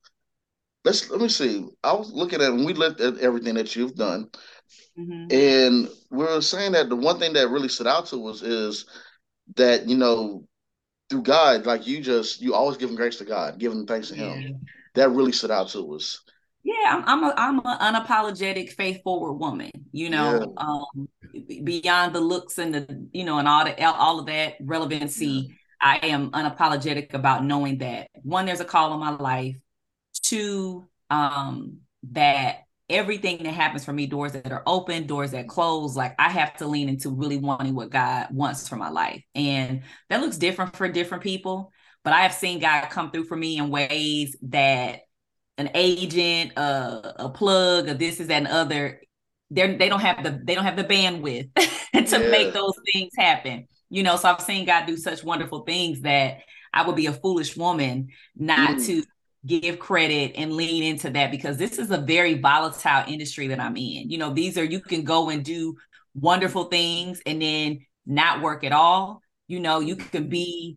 let's, let me see. I was looking at, when we looked at everything that you've done, mm-hmm. and we were saying that the one thing that really stood out to us is that, you know, through God, like you just, you always giving grace to God, giving thanks to Him. Yeah. That really stood out to us. Yeah, I'm I'm a I'm an unapologetic, faith forward woman. You know, yeah. um, beyond the looks and the you know and all the all of that relevancy, yeah. I am unapologetic about knowing that one, there's a call on my life. Two, um, that everything that happens for me, doors that are open, doors that close, like I have to lean into really wanting what God wants for my life. And that looks different for different people, but I have seen God come through for me in ways that an agent, uh, a plug, or this is that and other, they they don't have the, they don't have the bandwidth to yeah. make those things happen. You know, so I've seen God do such wonderful things that I would be a foolish woman not mm. to give credit and lean into that, because this is a very volatile industry that I'm in. You know, these are, you can go and do wonderful things and then not work at all. You know, you can be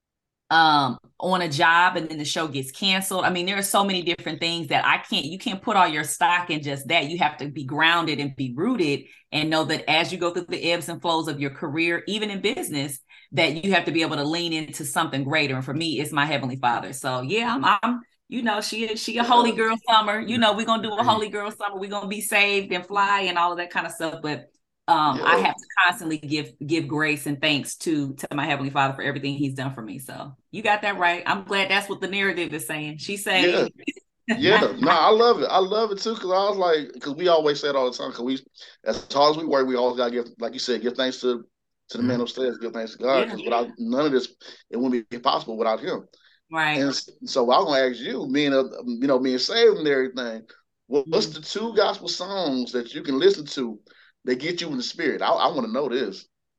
um, on a job and then the show gets canceled. I mean, there are so many different things that I can't, you can't put all your stock in just that. You have to be grounded and be rooted and know that as you go through the ebbs and flows of your career, even in business, that you have to be able to lean into something greater. And for me, it's my Heavenly Father. So yeah, I'm, I'm you know, she she a holy girl summer. You know, we're gonna do a holy girl summer. We're gonna be saved and fly and all of that kind of stuff. But um, yeah. I have to constantly give give grace and thanks to to my Heavenly Father for everything He's done for me. So you got that right. I'm glad that's what the narrative is saying. She's saying, yeah, yeah. No, I love it. I love it too, because I was like, because we always say it all the time. Because we, as hard as we work, we always gotta give, like you said, give thanks to to the man upstairs, give thanks to God. Because yeah. without none of this, it wouldn't be possible without Him. Right. And so I'm gonna ask you, being a, you know, being saved and everything, what's mm-hmm. the two gospel songs that you can listen to that get you in the spirit? I, I want to know this.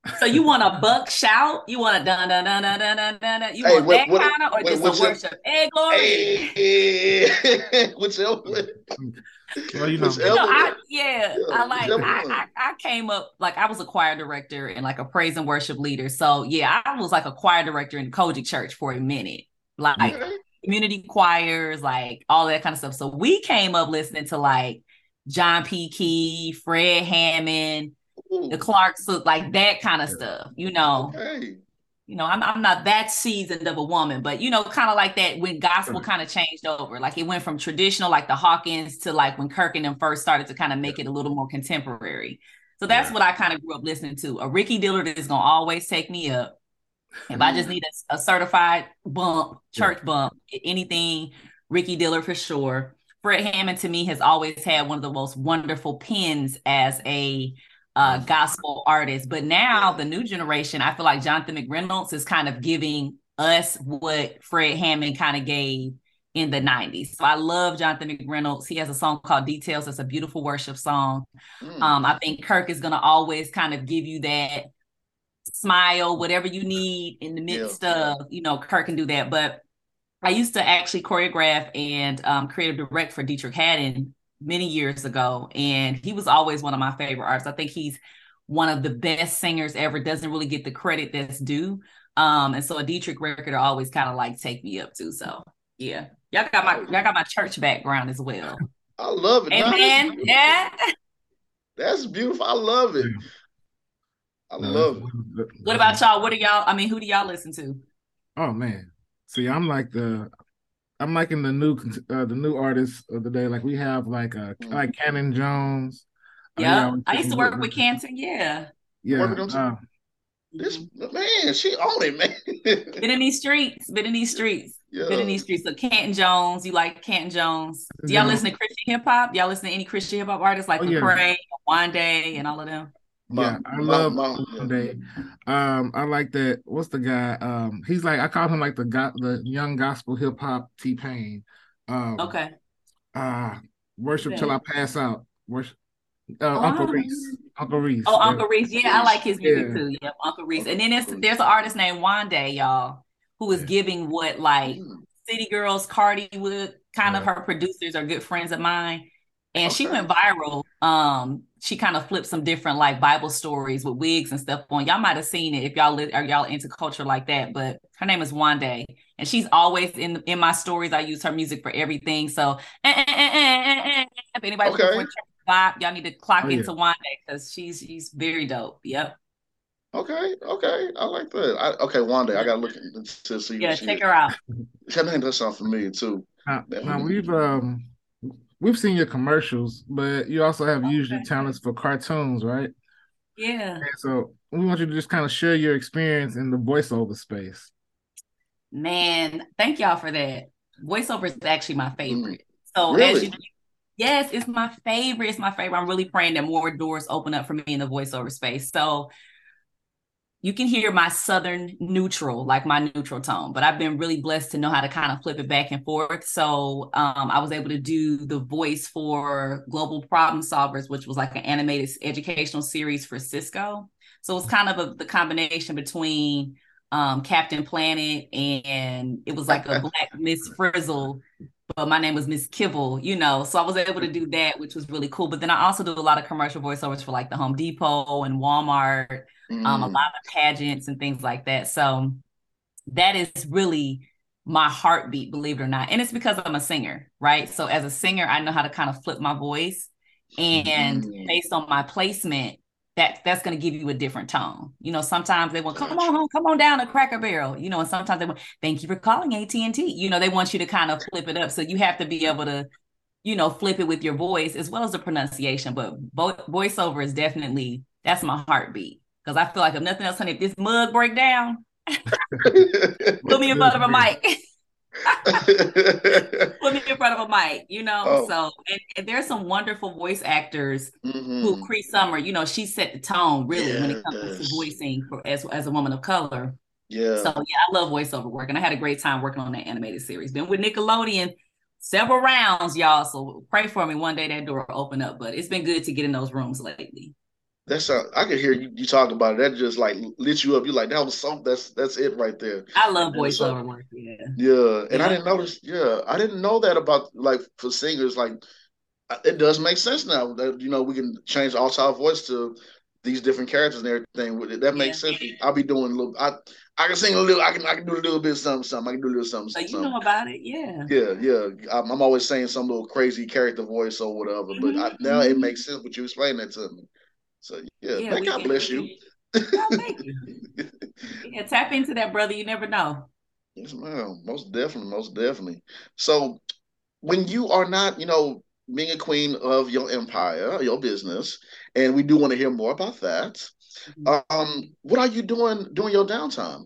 So you want a buck shout? You want a dun dun dun dun dun dun dun? dun. You Hey, want what, that what, kind of, or what, just what's a your, worship? Hey, glory. hey, whichever, Well, you know, You know, whichever, I yeah, yeah, I like whichever I, one. I I came up like I was a choir director and like a praise and worship leader. So yeah, I was like a choir director in Kojic Church for a minute, like Okay. community choirs, like all that kind of stuff. So we came up listening to like John P. Key, Fred Hammond, the Ooh, Clarks, so like that kind of stuff. You know, okay. you know, I'm I'm not that seasoned of a woman, but you know, kind of like that when gospel kind of changed over. Like it went from traditional, like the Hawkins, to like when Kirk and them first started to kind of make it a little more contemporary. So that's yeah. what I kind of grew up listening to. A Ricky Dillard is gonna always take me up. If I just Mm, need a, a certified bump, Yeah. church bump, anything, Ricky Dillard for sure. Fred Hammond to me has always had one of the most wonderful pens as a uh, gospel artist. But now yeah. the new generation, I feel like Jonathan McReynolds is kind of giving us what Fred Hammond kind of gave in the nineties. So I love Jonathan McReynolds. He has a song called Details. It's a beautiful worship song. Mm, Um, I think Kirk is going to always kind of give you that smile, whatever you need in the yeah. midst of, you know, Kirk can do that. But I used to actually choreograph and um, creative direct for Dietrich Haddon many years ago. And he was always one of my favorite artists. I think he's one of the best singers ever, doesn't really get the credit that's due. Um, and so a Dietrich record always kind of like take me up too. So yeah. Y'all got my y'all got my church background as well. I love it. No, that's Amen. beautiful. Yeah. That's beautiful. I love it. I No, that's, love it. What about y'all? What do y'all, I mean, who do y'all listen to? Oh man, see, I'm like the, I'm like in the new, uh, the new artists of the day. Like we have like uh, Mm. like Cannon Jones. Uh, he Yep. always I put used to some work good- with Canton. Yeah. You work Yeah, with them uh, This man, she on it, man. Been in these streets. Been in these streets. Yeah. Been in these streets. So Canton Jones, you like Canton Jones? Do y'all Jones. listen to Christian hip hop? Y'all listen to any Christian hip hop artists like Oh, yeah. Lecrae, Wande, and all of them? Yeah, My- I my- love my- one yeah. day. Um, I like that. What's the guy? Um, he's like I call him like the go- the young gospel hip hop T Pain. Um, Okay. uh worship till I pass out. Worship. Uh, Oh, Uncle I don't Reese. Uncle Reese. Oh, Uncle Reese. Yeah, I like his music Yeah. too. Yep, Uncle Reese. And then it's, there's an artist named Wande, y'all, who is Yeah. giving what like Mm. City Girls, Cardi would kind of Right. her producers are good friends of mine. And she Okay. went viral. Um, she kind of flipped some different like Bible stories with wigs and stuff on. Y'all might have seen it if y'all li- are y'all into culture like that. But her name is Wande, and she's always in in my stories. I use her music for everything. So eh, eh, eh, eh, eh, eh. if anybody Okay. looking for a church vibe, y'all need to clock Oh, yeah. into Wande because she's she's very dope. Yep. Okay, okay, I like that. I, okay, one day I gotta look into to see. Yeah, what she check is. her out. Her name does sound familiar too. Now, That- now we've um we've seen your commercials, but you also have usually Okay. talents for cartoons, right? Yeah. And so we want you to just kind of share your experience in the voiceover space. Man, thank y'all for that. Voiceover is actually my favorite. So as Really? you yes, it's my favorite. It's my favorite. I'm really praying that more doors open up for me in the voiceover space. So you can hear my Southern neutral, like my neutral tone, but I've been really blessed to know how to kind of flip it back and forth. So um, I was able to do the voice for Global Problem Solvers, which was like an animated educational series for Cisco. So it's kind of a, the combination between um, Captain Planet and it was like a Black Miss Frizzle, but my name was Miss Kibble, you know. So I was able to do that, which was really cool. But then I also do a lot of commercial voiceovers for like the Home Depot and Walmart. Mm. Um, a lot of pageants and things like that. So that is really my heartbeat, believe it or not. And it's because I'm a singer, right? So as a singer, I know how to kind of flip my voice. And Mm. based on my placement, that that's going to give you a different tone. You know, sometimes they want, come on home, come on down to Cracker Barrel. You know, and sometimes they want, thank you for calling A T and T. You know, they want you to kind of flip it up. So you have to be able to, you know, flip it with your voice as well as the pronunciation. But vo- voiceover is definitely, that's my heartbeat. Because I feel like if nothing else, honey, if this mug break down, put me in front of a mic. Put me in front of a mic, you know. Oh. So and, and there's some wonderful voice actors Mhm. who Cree Summer, you know, she set the tone really when it comes Yes. to voicing for as as a woman of color. Yeah. So yeah, I love voiceover work, and I had a great time working on that animated series. Been with Nickelodeon several rounds, y'all. So pray for me one day that door will open up. But it's been good to get in those rooms lately. That's uh, I can hear you, you talk about it. That just like lit you up. You like that was something. That's that's it right there. I love And so voiceover work. Yeah. yeah, and I Yeah. didn't notice. Yeah, I didn't know that about like for singers. Like it does make sense now that you know we can change all our voice to these different characters and everything. That Yeah. makes sense. I'll be doing a little. I I can sing a little. I can I can do a little bit of something. Something. I can do a little something. So you Something. know about it. Yeah. Yeah, yeah. I'm, I'm always saying some little crazy character voice or whatever, but I, now it makes sense. But you explain that to me. So yeah, Yeah, man, we God can. bless We you. can. No, thank you. Yeah, tap into that, brother. You never know. Yes, ma'am. Most definitely, most definitely. So when you are not, you know, being a queen of your empire, your business, and we do want to hear more about that. Um, what are you doing during your downtime?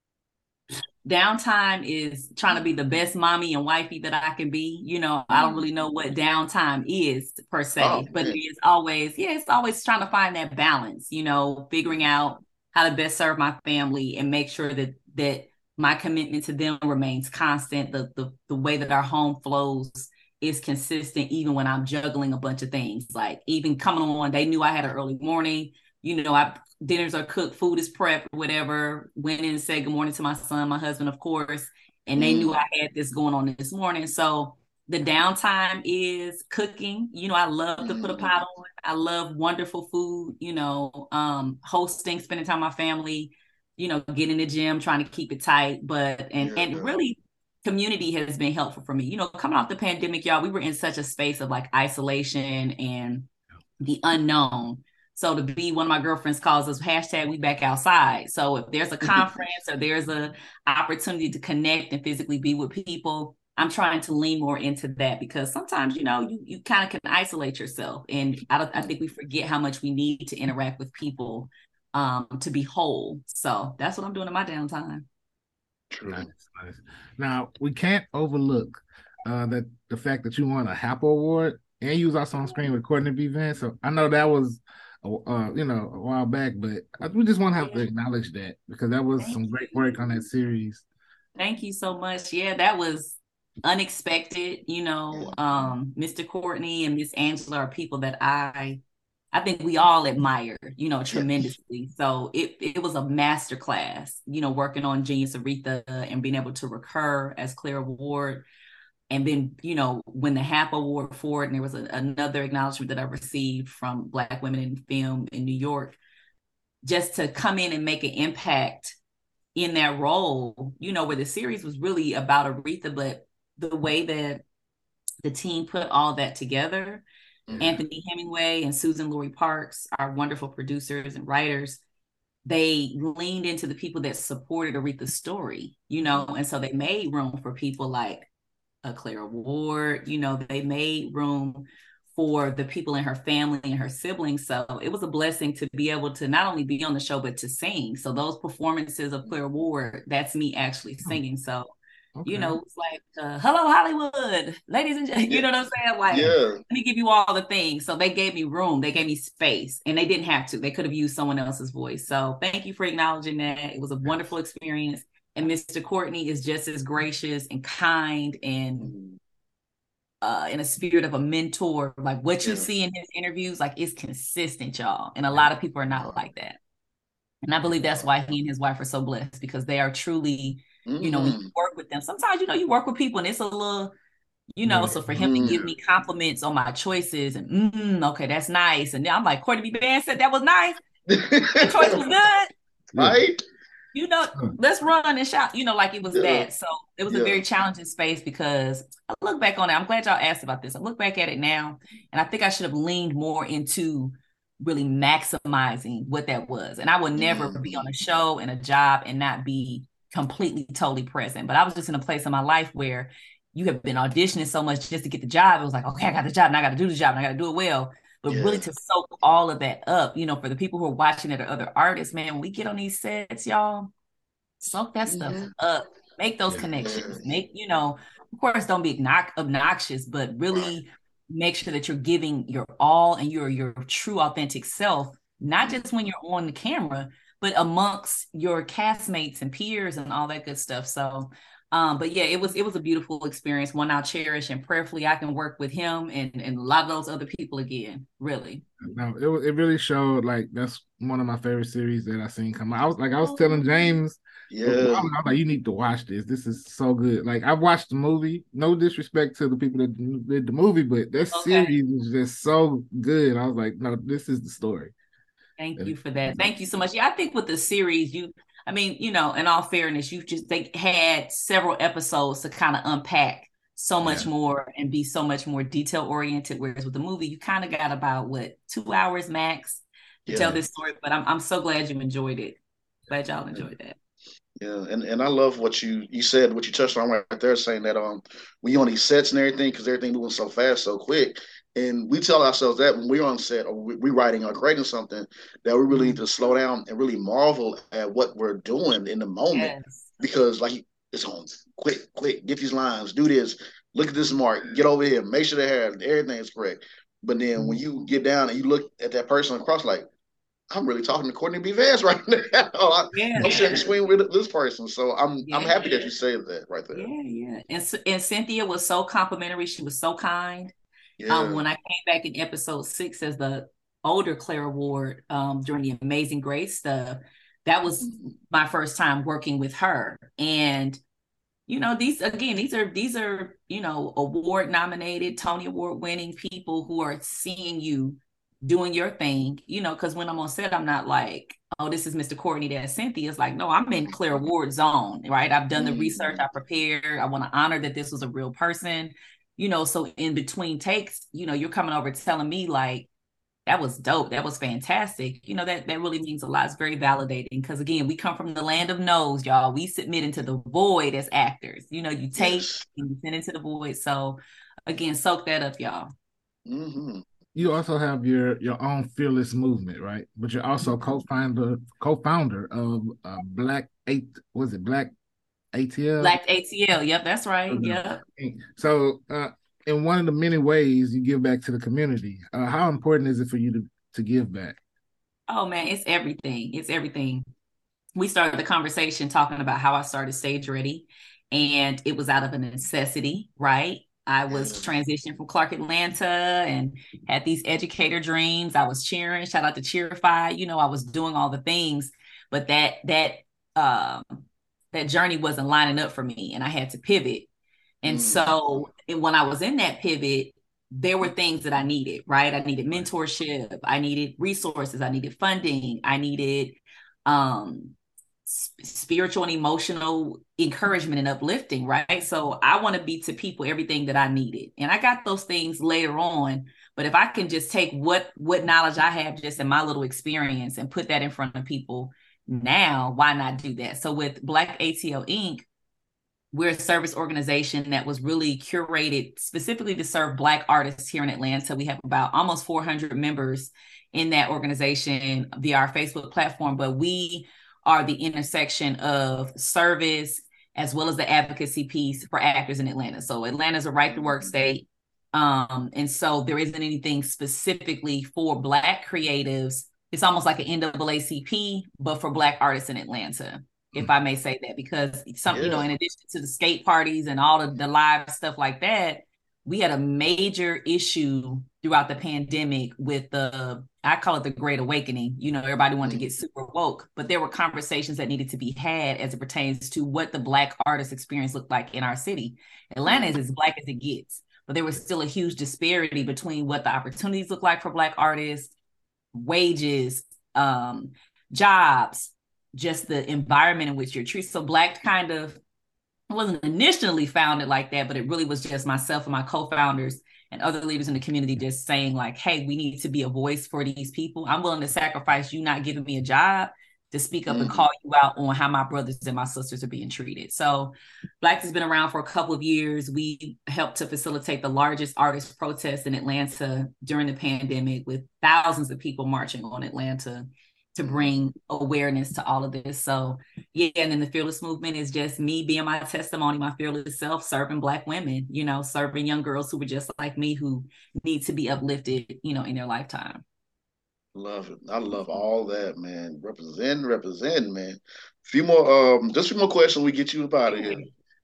Downtime is trying to be the best mommy and wifey that I can be. You know, I don't really know what downtime is per se, Oh, but man. it is always, yeah, it's always trying to find that balance, you know, figuring out how to best serve my family and make sure that that my commitment to them remains constant. The the the way that our home flows is consistent, even when I'm juggling a bunch of things. Like even coming on, they knew I had an early morning. You know, I dinners are cooked, food is prepped, whatever. Went in and said good morning to my son, my husband, of course. And they Mm. knew I had this going on this morning. So the downtime is cooking. You know, I love to put a pot on. I love wonderful food, you know, um, hosting, spending time with my family, you know, getting in the gym, trying to keep it tight. But and Yeah. and really community has been helpful for me. You know, coming off the pandemic, y'all, we were in such a space of like isolation and the unknown. So to be one of my girlfriends calls us hashtag we back outside. So if there's a conference or there's a opportunity to connect and physically be with people, I'm trying to lean more into that because sometimes, you know, you, you kind of can isolate yourself. And I, don't, I think we forget how much we need to interact with people um, to be whole. So that's what I'm doing in my downtime. True. Nice, nice. Now we can't overlook uh, that the fact that you won a HAPA award and you was also on screen recording the event. So I know that was, uh, you know, a while back, but I, we just want to have to acknowledge that because that was Thank some you. great work on that series. Thank you so much. Yeah, that was unexpected. You know, um, Mister Courtney and Miss Angela are people that I I think we all admire, you know, tremendously. Yes. So it it was a master class, you know, working on Genius Aretha and being able to recur as Clara Ward. And then, you know, when the HAPA Award for it, and there was a, another acknowledgement that I received from Black women in film in New York, just to come in and make an impact in that role, you know, where the series was really about Aretha, but the way that the team put all that together, mm-hmm. Anthony Hemingway and Susan Laurie Parks, our wonderful producers and writers, they leaned into the people that supported Aretha's story, you know, and so they made room for people like a Clara Ward, you know, they made room for the people in her family and her siblings. So it was a blessing to be able to not only be on the show, but to sing. So those performances of Clara Ward, that's me actually singing. So, okay. You know, it's like, uh, hello, Hollywood, ladies and gentlemen, you know what I'm saying? Like, yeah. Let me give you all the things. So they gave me room, they gave me space, and they didn't have to. They could have used someone else's voice. So thank you for acknowledging that. It was a wonderful experience. And Mister Courtney is just as gracious and kind and uh, in a spirit of a mentor. Like what you yeah. see in his interviews, like it's consistent, y'all. And a lot of people are not like that. And I believe that's why he and his wife are so blessed because they are truly, mm-hmm. you know, when you work with them. Sometimes, you know, you work with people and it's a little, you know, so for him mm-hmm. to give me compliments on my choices and, mm, okay, that's nice. And then I'm like, Courtney B. Vance said that was nice. The choice was good. Right? You know, let's run and shout, you know, like it was yeah. that. So it was yeah. a very challenging space because I look back on it. I'm glad y'all asked about this. I look back at it now, and I think I should have leaned more into really maximizing what that was. And I would never mm-hmm. be on a show and a job and not be completely, totally present. But I was just in a place in my life where you have been auditioning so much just to get the job. It was like, okay, I got the job and I got to do the job and I got to do it well. But yeah. really to soak all of that up, you know, for the people who are watching it or other artists, man, when we get on these sets, y'all, soak that stuff yeah. up, make those yeah. connections, make, you know, of course, don't be obnoxious, but really make sure that you're giving your all and you're your true authentic self, not just when you're on the camera, but amongst your castmates and peers and all that good stuff. So Um, but yeah, it was it was a beautiful experience, one I'll cherish, and prayerfully I can work with him and, and a lot of those other people again. Really. No, it it really showed like that's one of my favorite series that I seen come out. I was like I was telling James, Yeah. I was, I was like, you need to watch this. This is so good. Like I've watched the movie. No disrespect to the people that did the movie, but that Okay. series is just so good. I was like, no, this is the story. Thank you for that. Thank you so much. Yeah, I think with the series, you, I mean, you know, in all fairness, you just they had several episodes to kind of unpack so much Yeah. more and be so much more detail oriented. Whereas with the movie, you kind of got about what two hours max to Yeah. tell this story. But I'm I'm so glad you enjoyed it. Glad y'all enjoyed that. Yeah, and, and I love what you you said, what you touched on right there, saying that um we on these sets and everything because everything moving so fast, so quick, and we tell ourselves that when we're on set or we, we writing or creating something that we really need to slow down and really marvel at what we're doing in the moment Yes. because like it's on quick, quick, get these lines, do this, look at this mark, get over here, make sure the hair, everything is correct. But then when you get down and you look at that person across, like I'm really talking to Courtney B. Vance right now. I, Yeah. I'm sharing the screen with this person, so I'm Yeah. I'm happy that you said that right there. Yeah, yeah. And C- and Cynthia was so complimentary. She was so kind. Yeah. Um, when I came back in episode six as the older Claire Ward, um, during the Amazing Grace stuff, that was my first time working with her. And you know, these again, these are these are you know award nominated, Tony Award winning people who are seeing you doing your thing. You know, because when I'm on set, I'm not like, oh, this is Mister Courtney, that's Cynthia. It's like, no, I'm in Claire Ward zone, right? I've done the Mhm. research, I prepared. I want to honor that this was a real person. You know, so in between takes, you know, you're coming over telling me like, that was dope. That was fantastic. You know, that that really means a lot. It's very validating because again, we come from the land of no's, y'all. We submit into the void as actors. You know, you take Yes. and you send into the void. So again, soak that up, y'all. Mm-hmm. You also have your your own fearless movement, right? But you're also co-founder co-founder of uh, Black Eight. Was it Black A T L? Black A T L. Yep, that's right. Okay. Yep. So, uh, in one of the many ways you give back to the community, uh, how important is it for you to to give back? Oh man, it's everything. It's everything. We started the conversation talking about how I started Stage Ready, and it was out of a necessity, right? I was transitioned from Clark Atlanta and had these educator dreams. I was cheering, shout out to Cheerify. You know, I was doing all the things, but that that um that journey wasn't lining up for me, and I had to pivot. And Mm. so and when I was in that pivot, there were things that I needed, right? I needed mentorship, I needed resources, I needed funding, I needed um spiritual and emotional encouragement and uplifting, right? So I want to be to people everything that I needed. And I got those things later on, but if I can just take what what knowledge I have just in my little experience and put that in front of people now, why not do that? So with Black A T L Incorporated, we're a service organization that was really curated specifically to serve Black artists here in Atlanta. We have about almost four hundred members in that organization via our Facebook platform, but we are the intersection of service as well as the advocacy piece for actors in Atlanta. So Atlanta's a right to work state. Um, and so there isn't anything specifically for Black creatives. It's almost like an N double A C P, but for Black artists in Atlanta, if I may say that, because some, yeah. you know, in addition to the skate parties and all of the live stuff like that, we had a major issue throughout the pandemic with the, I call it the Great Awakening. You know, everybody wanted mm-hmm. to get super woke, but there were conversations that needed to be had as it pertains to what the Black artist experience looked like in our city. Atlanta is as Black as it gets, but there was still a huge disparity between what the opportunities look like for Black artists, wages, um, jobs, just the environment in which you're treated. So Black kind of wasn't initially founded like that, but it really was just myself and my co-founders and other leaders in the community just saying like, hey, we need to be a voice for these people. I'm willing to sacrifice you not giving me a job to speak up mm-hmm. and call you out on how my brothers and my sisters are being treated. So Black has been around for a couple of years. We helped to facilitate the largest artist protest in Atlanta during the pandemic with thousands of people marching on Atlanta to bring awareness to all of this. So yeah, and then the Fearless Movement is just me being my testimony, my fearless self, serving Black women, you know, serving young girls who were just like me, who need to be uplifted, you know, in their lifetime. Love it. I love all that, man. Represent, represent, man. A few more, um, just a few more questions. We get you up out of here.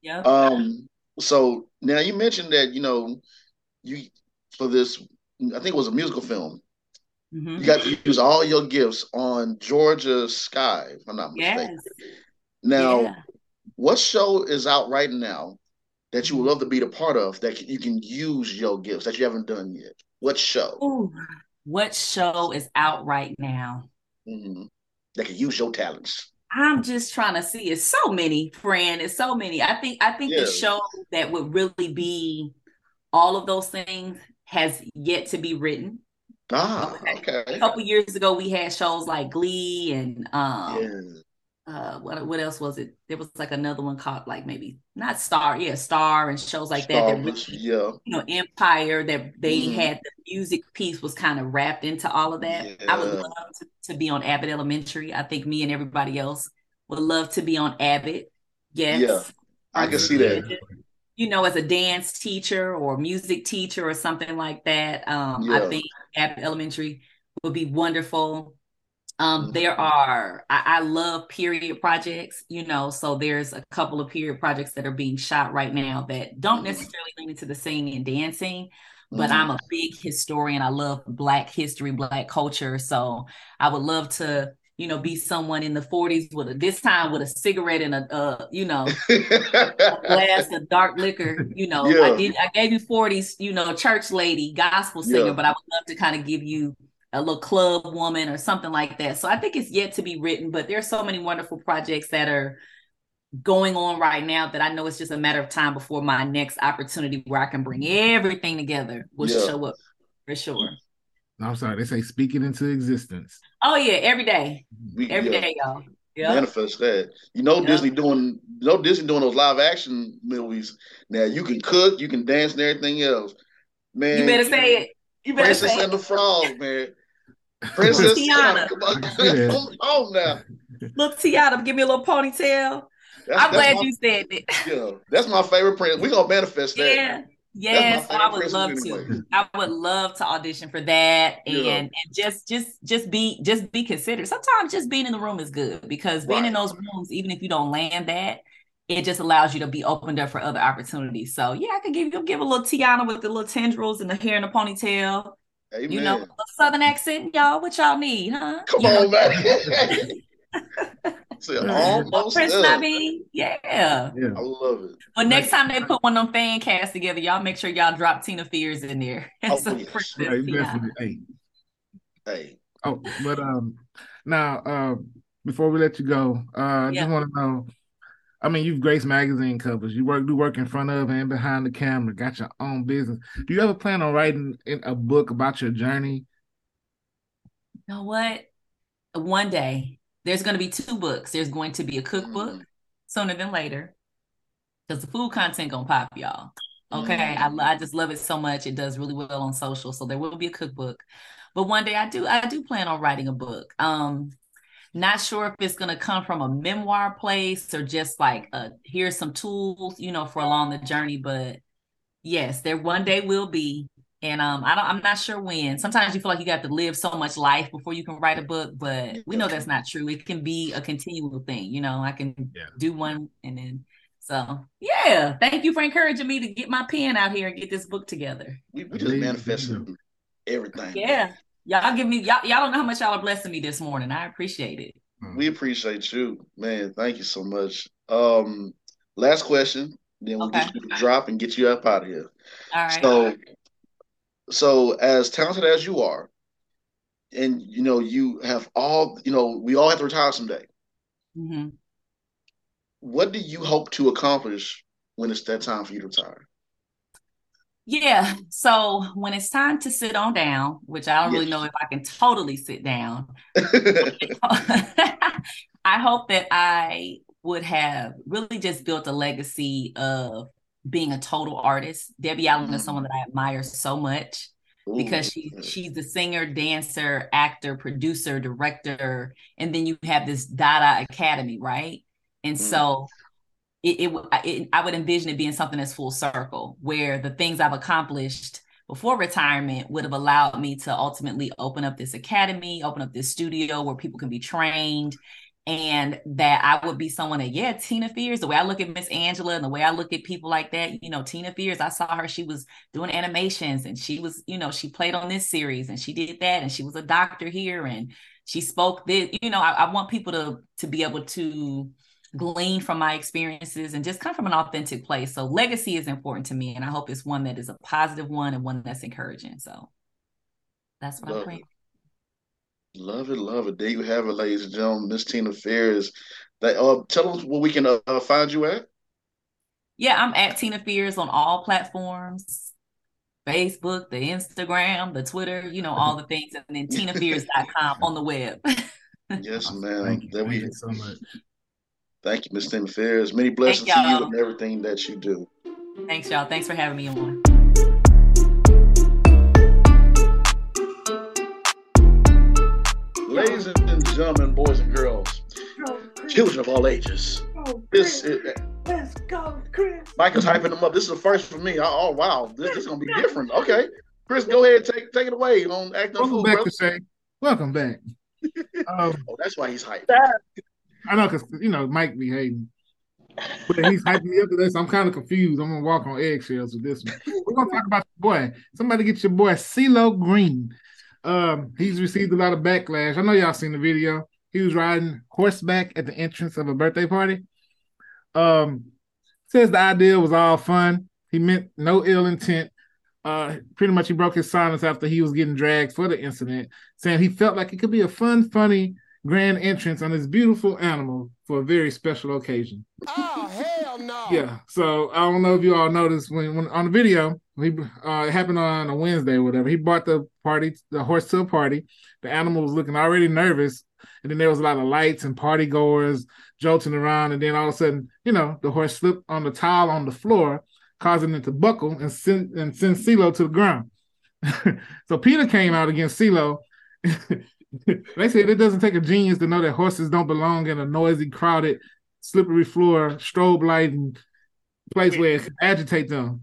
Yep. Um, so now you mentioned that, you know, you for this, I think it was a musical film. Mm-hmm. You got to use all your gifts on Georgia Sky, if I'm not mistaken. Yes. Now, Yeah. what show is out right now that you would Mhm. love to be a part of that you can use your gifts that you haven't done yet? What show? Ooh, what show is out right now? Mm-hmm. That can use your talents. I'm just trying to see. It's so many, friend. It's so many. I think I think Yeah. the show that would really be all of those things has yet to be written. Ah, Okay. okay. A couple years ago, we had shows like Glee and um, Yeah. uh, what what else was it? There was like another one called like maybe not Star, yeah, Star and shows like that. That really, Starbucks, yeah. you know, Empire. That they Mhm. had the music piece was kind of wrapped into all of that. I would Yeah. love to, to be on Abbott Elementary. I think me and everybody else would love to be on Abbott. Yeah, Yes, I or can just, see yeah, that. just, you know, as a dance teacher or music teacher or something like that. Um, I Yeah. think Abbott Elementary would be wonderful. Um, Mhm. there are, I, I love period projects, you know, so there's a couple of period projects that are being shot right now that don't Mhm. necessarily lean into the singing and dancing, but Mhm. I'm a big historian. I love Black history, Black culture. So I would love to, you know, be someone in the forties with a, this time with a cigarette and a, uh, you know, a glass of dark liquor. You know, I Yeah. did, I gave you forties, you know, church lady, gospel singer, Yeah. but I would love to kind of give you a little club woman or something like that. So I think it's yet to be written, but there's so many wonderful projects that are going on right now that I know it's just a matter of time before my next opportunity where I can bring everything together will Yeah. show up for sure. I'm sorry, they say speak it into existence. Oh yeah, every day. We, Every yeah. day, y'all. Yep. Manifest that. You know Yep. Disney doing you know Disney doing those live action movies. Now you can cook, you can dance and everything else. Man, You better say it. You better Princess say and it. the Frog, man. Princess Tiana. Tiana, come on, I can see that. come on now. Look, Tiana, give me a little ponytail. That's, I'm that's glad my, you said it. yeah, that's my favorite princess. We're gonna manifest that. Yeah. That's Yes, my oh, I favorite would princess love anyway. to. I would love to audition for that and Yeah. and just just just be just be considered. Sometimes just being in the room is good because being in Right. those rooms, even if you don't land that, it just allows you to be opened up for other opportunities. So yeah, I could give you give a little Tiana with the little tendrils and the hair and the ponytail. Amen. You know, a southern accent, y'all. What y'all need, huh? Come You on, know, man. Say almost Prince there. Naveen. Yeah. I Yeah. love it. But next time they put one of them fan casts together, y'all make sure y'all drop Tina Fears in there. Oh, So yes. Princess Right, Tiana. definitely. Hey. Hey. Oh, but um now uh before we let you go, uh I Yeah. just want to know. I mean, you've graced magazine covers. You work do work in front of and behind the camera. Got your own business. Do you ever plan on writing in a book about your journey? You know what? One day there's going to be two books. There's going to be a cookbook Mm. sooner than later because the food content gonna pop, y'all. Okay, Mm. I, I just love it so much. It does really well on social, so there will be a cookbook. But one day I do I do plan on writing a book. Um, not sure if it's gonna come from a memoir place or just like uh here's some tools, you know, for along the journey. But yes, there one day will be. And um, I don't I'm not sure when. Sometimes you feel like you got to live so much life before you can write a book, but we know that's not true. It can be a continual thing, you know. I can Yeah. do one and then so yeah. Thank you for encouraging me to get my pen out here and get this book together. We, we just manifested everything. Yeah. Y'all give me y'all, y'all don't know how much y'all are blessing me this morning. I appreciate it. We appreciate you, man. Thank you so much. Um, last question, then we'll Okay. get you to drop and get you up out of here. All right. So, so as talented as you are, and you know, you have all, you know, we all have to retire someday. Mm-hmm. What do you hope to accomplish when it's that time for you to retire? Yeah. So when it's time to sit on down, which I don't really Yes. know if I can totally sit down, I hope that I would have really just built a legacy of being a total artist. Debbie Allen is Mhm. someone that I admire so much because Ooh, she okay. she's the singer, dancer, actor, producer, director, and then you have this Dada Academy, right? And Mhm. so it, it, it I would envision it being something that's full circle, where the things I've accomplished before retirement would have allowed me to ultimately open up this academy, open up this studio where people can be trained and that I would be someone that, yeah, Tina Fears, the way I look at Miss Angela and the way I look at people like that, you know, Tina Fears, I saw her, she was doing animations and she was, you know, she played on this series and she did that and she was a doctor here and she spoke this, you know, I, I want people to, to be able to glean from my experiences and just come from an authentic place. So legacy is important to me. And I hope it's one that is a positive one and one that's encouraging. So that's what Love I'm praying. it. Love it, love it. There you have it, ladies and gentlemen. Miss Tina Fears. That, uh, tell us where we can uh, find you at. Yeah, I'm at Tina Fears on all platforms. Facebook, the Instagram, the Twitter, you know, all the things. And then tina fears dot com on the web. Yes, ma'am. Thank you. There Thank we, you so much. Thank you, Miss Tina Fears. Many blessings to you and everything that you do. Thanks, y'all. Thanks for having me on. Ladies and gentlemen, boys and girls, children of all ages, this is, Let's go, Chris. Michael's hyping them up. This is a first for me. Oh, wow, this, this is gonna be different. Okay, Chris, go ahead, take take it away on acting Welcome fool, back, brother. Shay. Welcome back. Um, Oh, that's why he's hyped. I know, because you know Mike be hating, but he's hyping me up to this. I'm kind of confused. I'm gonna walk on eggshells with this one. We're gonna talk about your boy. Somebody get your boy CeeLo Green. Um, he's received a lot of backlash. I know y'all seen the video. He was riding horseback at the entrance of a birthday party. Um, says the idea was all fun. He meant no ill intent. Uh, pretty much he broke his silence after he was getting dragged for the incident, saying he felt like it could be a fun, funny, grand entrance on this beautiful animal for a very special occasion. Oh, hell no. Yeah, so I don't know if you all noticed when, when on the video, he, uh, it happened on a Wednesday or whatever. He brought the party, the horse to a party. The animal was looking already nervous, and then there was a lot of lights and party goers jolting around, and then all of a sudden, you know, the horse slipped on the tile on the floor, causing it to buckle and send and send CeeLo to the ground. So Peter came out against CeeLo. They said it doesn't take a genius to know that horses don't belong in a noisy, crowded, slippery floor, strobe light, and place where it can agitate them.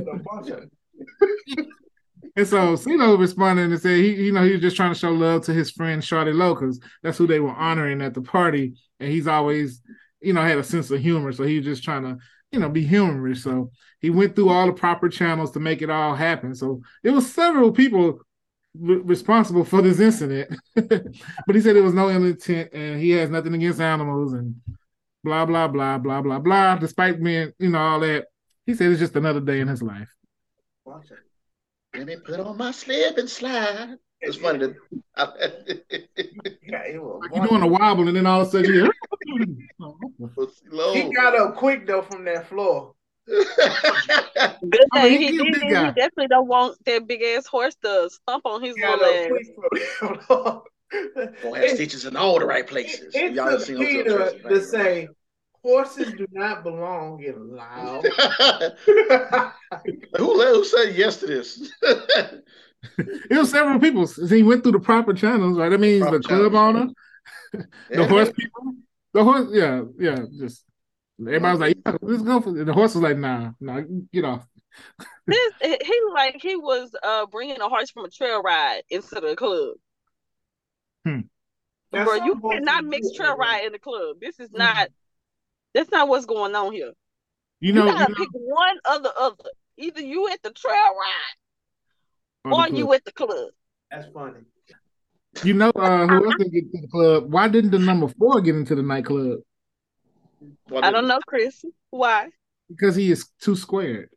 And so CeeLo responded and said he, you know, he was just trying to show love to his friend Shawty Lo, because that's who they were honoring at the party, and he's always, you know, had a sense of humor, so he was just trying to, you know, be humorous. So he went through all the proper channels to make it all happen. So it was several people re- responsible for this incident, but he said there was no ill intent and he has nothing against animals and blah blah blah blah blah blah. Despite being, you know, all that, he said it's just another day in his life. Let me put on my slip and slide. It's funny that Yeah, it was Like you're doing a wobble and then all of a sudden you're he got up quick though from that floor. Good I mean, thing he- he, he a did. big He guy. definitely don't want that big ass horse to stomp on his He got little up ass. quick from that floor. Gonna have stitches in all the right places. It Y'all have took seen Hotel Peter Transylvania, to right? say horses do not belong in loud. who, who said yes to this? it was several people. He went through the proper channels, right? That means Proper the club channels, owner, the Yeah, horse man. people, the horse, yeah, yeah, just everybody was like, yeah, let's go for it. The horse was like, nah, nah, get off. This he like he was uh bringing a horse from a trail ride into the club. Hmm. Now, Bro, some you horses cannot do mix it trail that way. ride in the club. This is not. That's not what's going on here. You You know, gotta you know, pick one or the other. Either you at the trail ride on the or club. you at the club. That's funny. You know, uh, who else didn't get to the club? Why didn't the number four get into the nightclub? Why I didn't- don't know, Chris. Why? Because he is too squared.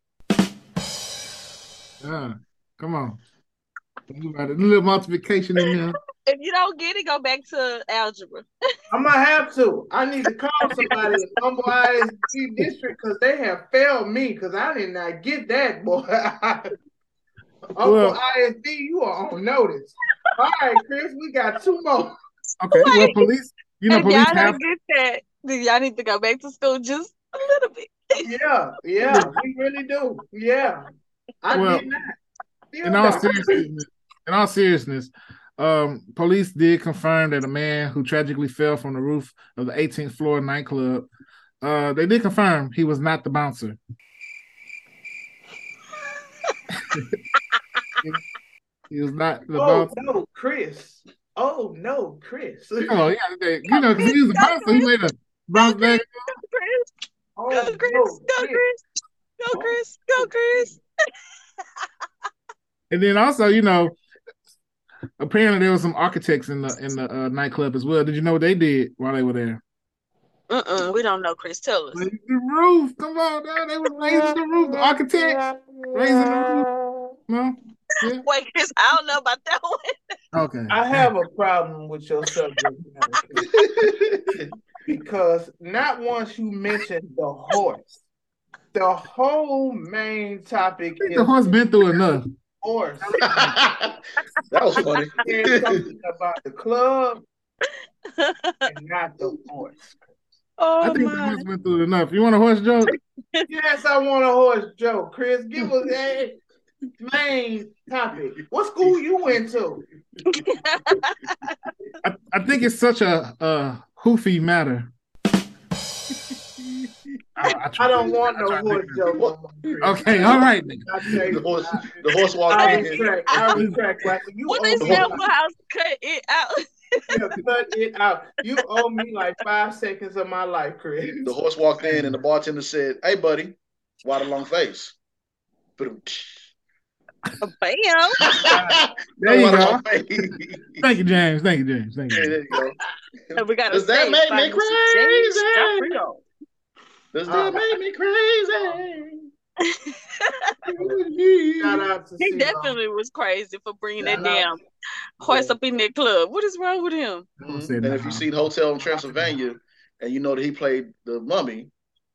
Yeah, come on. Think about it. A little multiplication in there. If you don't get it, go back to algebra. I'm gonna have to. I need to call somebody in Humble I S D district because they have failed me because I did not get that, boy. Uncle Well- I S D, you are on notice. All right, Chris, we got two more. Okay, well, Wait. police, you know, if police y'all have. don't get that, then y'all need to go back to school just a little bit. Yeah, yeah, we really do. Yeah, I Well, did not. Still In all don't. seriousness, in all seriousness, um, police did confirm that a man who tragically fell from the roof of the eighteenth floor nightclub, uh, they did confirm he was not the bouncer. he was not the Oh bouncer. no, Chris. Oh no, Chris. Oh yeah, they, you know, because he was a bouncer, he made a bounce back. Go, Chris. Oh Go, Chris. no, Go, Chris. Chris. Go, Chris. Go, Chris. And then also, you know, apparently there was some architects in the in the uh, nightclub as well. Did you know what they did while they were there? Mm-mm, we don't know, Chris. Tell us. Raising the roof. Come on, man. They was raising the roof. The architects raising the roof. No? Yeah. Wait, Chris, I don't know about that one. Okay. I have a problem with your subject matter, because not once you mentioned the horse. The whole main topic I think is the horse been through enough. horse. That was funny. There's something about the club and not the horse. Oh, I think the my. horse been through enough. You want a horse joke? Yes, I want a horse joke. Chris, give us a main topic. What school you went to? I, I think it's such a, a hoofy matter. I, I, I don't want no I horse joke. No more, Chris. Okay, all right. Then. I tell you, The horse, I, the horse walked I in. retract. I retract. Like, you What owe is me that like- for house? Cut it out. Yeah, cut it out. You owe me like five seconds of my life, Chris. The horse walked in, and the bartender said, "Hey, buddy, why the long face?" Bam. There you Why the go. long face? Thank you, James. Thank you, James. Thank Hey, you. there you go. And we gotta Does that say, make me find us a James crazy? Shapiro. Does Uh, that make me crazy? Shout out to He C-Lo. definitely was crazy for bringing that Shout out. damn horse up in that club. What is wrong with him? I Mhm. said And if no. you seen Hotel in Transylvania, and you know that he played the mummy,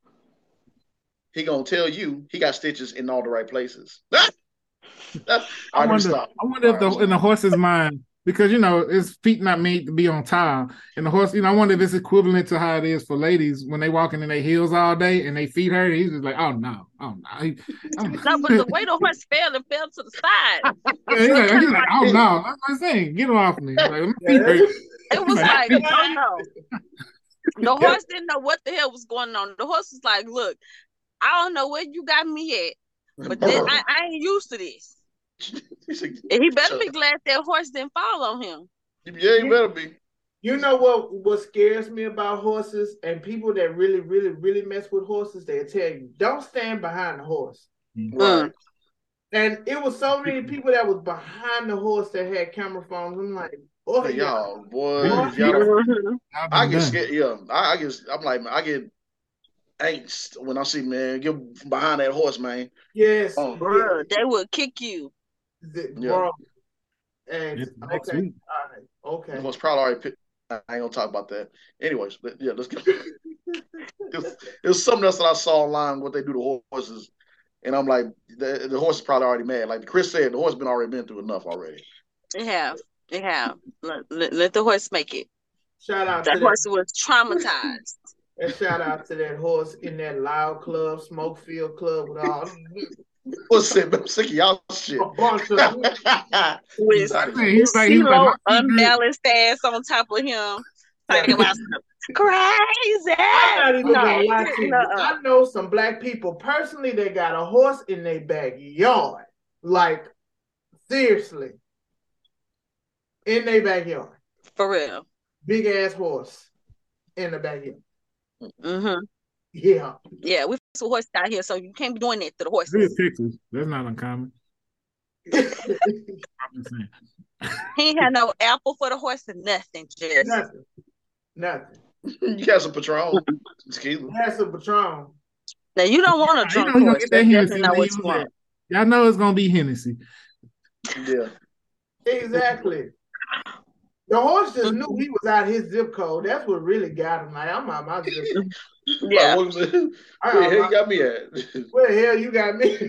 he gonna tell you he got stitches in all the right places. That's, I all right, wonder, stop. I wonder if the in the horse's mind, because you know his feet not made to be on tile, and the horse, you know, I wonder if it's equivalent to how it is for ladies when they walking in their heels all day and they feet hurt. He's just like, oh no, oh no. He, I'm, No, but the way the horse fell and fell to the side, yeah, he's like, he's like, oh no, that's what I'm saying. Get off me. Like, my feet Yeah, hurt. it was like, oh no. The Yeah. horse didn't know what the hell was going on. The horse was like, look, I don't know where you got me at, but then I, I ain't used to this. He's like, And he better be glad that horse didn't fall on him. yeah, you better be. You know what? What scares me about horses and people that really, really, really mess with horses? They'll tell you, don't stand behind the horse. Right. And it was so many people that was behind the horse that had camera phones. I'm like, oh Hey, yeah. y'all, boy, Boy, y'all don't- Mhm. I've I been get done. scared. Yeah, I, I get. I'm like, I get angst when I see man get from behind that horse, man. Yes, Oh. Bruh, they will kick you. the, Yeah. bro. And It's next okay, week. all right, The okay. horse probably already. Picked, I ain't gonna talk about that. Anyways, but yeah, let's get. There's there's something else that I saw online what they do to horses, and I'm like, the, the horse is probably already mad. Like Chris said, the horse been already been through enough already. They have. They have. Let, let, let the horse make it. Shout out That to that, horse was traumatized. and shout out to that horse in that loud club, smoke field club with all What's it? I'm sick of y'all shit. a bunch of With I think he was like, he was like, CeeLo my feet hurt. unbalanced ass on top of him. Talking about some crazy. I'm not even No, gonna lie to you. nuh-uh. I know some black people personally that got a horse in their backyard. Like, seriously. In their backyard. For real. Big ass horse in the backyard. Mm-hmm. Yeah. Yeah, we some horses out here, so you can't be doing that to the It is horses. Texas. That's not uncommon. I'm just saying. He ain't had no apple for the horse or nothing, just Nothing. Nothing. You got some Patron, tequila. That's a Patron. now you don't want a You drunk know he gonna horse. get that That's Hennessy. definitely not when what he you was want. there. Y'all know it's gonna be Hennessy. Yeah. Exactly. The horse just knew he was out his zip code. That's what really got him. Like, I'm out my zip code. Yeah. Like, what was it? Where I the out hell my- you got me at? Where the hell you got me?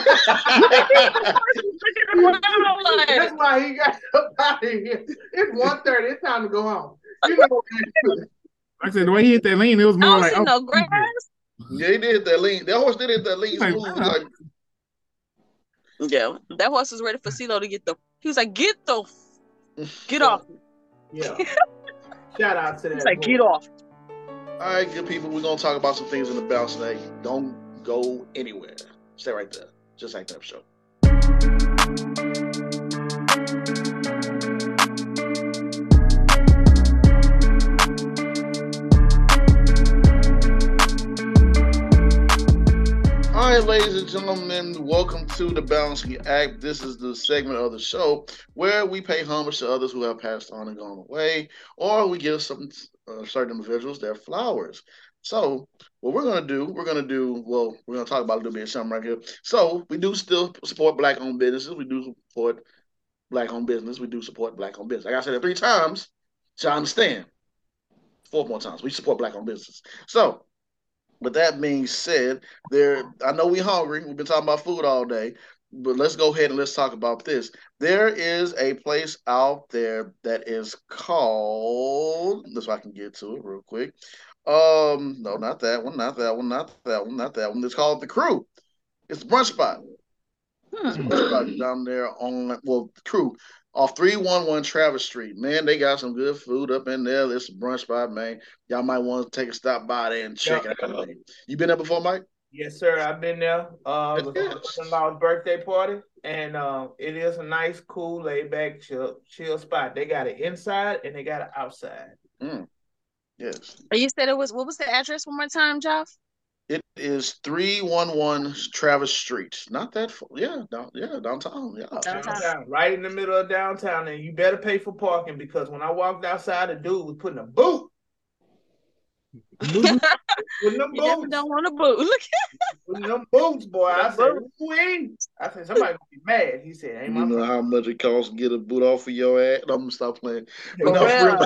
That's why he got up out of here. It's one thirty. It's time to go home. You know, Like I said, the way he hit that lean, it was I more don't like, see oh, no grass. Yeah, he did that lean. That horse did it that lean Like, smooth. wow. Like, Yeah, that horse was ready for CeeLo to get the. He was like, "Get the, get off!" yeah. Shout out to that. He's like, horse. "Get off!" all right, good people, we're gonna talk about some things in the bounce today. Don't go anywhere. Stay right there. Just Acting Up Show. right, ladies and gentlemen, welcome to the Balancing Act. This is the segment of the show where we pay homage to others who have passed on and gone away, or we give some uh, certain individuals their flowers. So, what we're gonna do, we're gonna do, well, we're gonna talk about a little bit of something right here. So, we do still support black-owned businesses. We do support black-owned business. We do support black-owned business. Like I said it three times, so I understand. Four more times. We support black-owned business. So, with that being said, there, I know we're hungry. We've been talking about food all day, but let's go ahead and let's talk about this. There is a place out there that is called, this so I can get to it real quick. Um, no, not that one, not that one, not that one, not that one. It's called The Crew. It's a brunch spot. Hmm. It's a brunch spot down there on, well, The Crew, off three one one Travis Street. Man, they got some good food up in there. It's a brunch spot, man. Y'all might want to take a stop by there and check yeah. it out. You been there before, Mike? Yes, sir. I've been there. Uh, it was my son-in-law's birthday party, and uh, it is a nice, cool, laid-back, chill, chill spot. They got it inside and they got it outside. Mm. Yes. You said it was, what was the address one more time, Joff? It is three one one Travis Street. Not that far. Yeah, down, yeah, downtown. Yeah. Downtown. Right in the middle of downtown. And you better pay for parking because when I walked outside, the dude was putting a boot. With them you never don't want a boot. With them boots, boy. I said, Wee. I said, somebody gonna be mad. He said, ain't my You know how much it costs to get a boot off of your ass? I'm gonna stop playing. But no, well,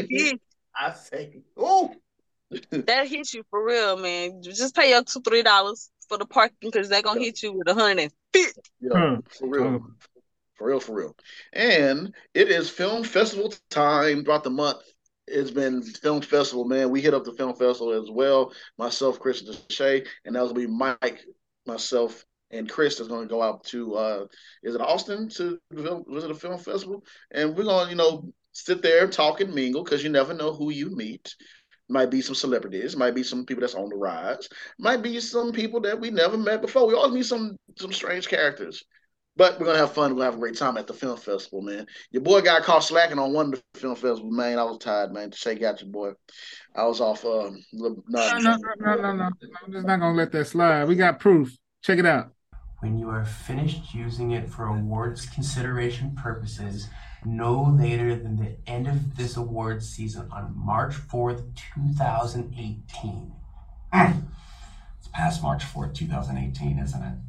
I say, ooh. That hits you for real, man. Just pay your two, three dollars for the parking because they're gonna yeah. hit you with a hundred and fifty. Yeah, for real. For real, for real. And it is film festival time throughout the month. It's been film festival, man. We hit up the film festival as well. Myself, Chris Deshay, and that will be Mike, myself, and Chris is going to go out to uh, is it Austin to visit a film festival, and we're going to you know sit there, talk and mingle because you never know who you meet. Might be some celebrities, might be some people that's on the rise, might be some people that we never met before. We always meet some some strange characters. But we're gonna have fun. We're gonna have a great time at the film festival, man. Your boy got caught slacking on one of the film festivals, man. I was tired, man. Shay got your boy. I was off. Um, no, no, no, no, no, no. I'm just not gonna let that slide. We got proof. Check it out. When you are finished using it for awards consideration purposes, no later than the end of this awards season on March fourth, two thousand eighteen. Mm. It's past March fourth, two thousand eighteen, isn't it?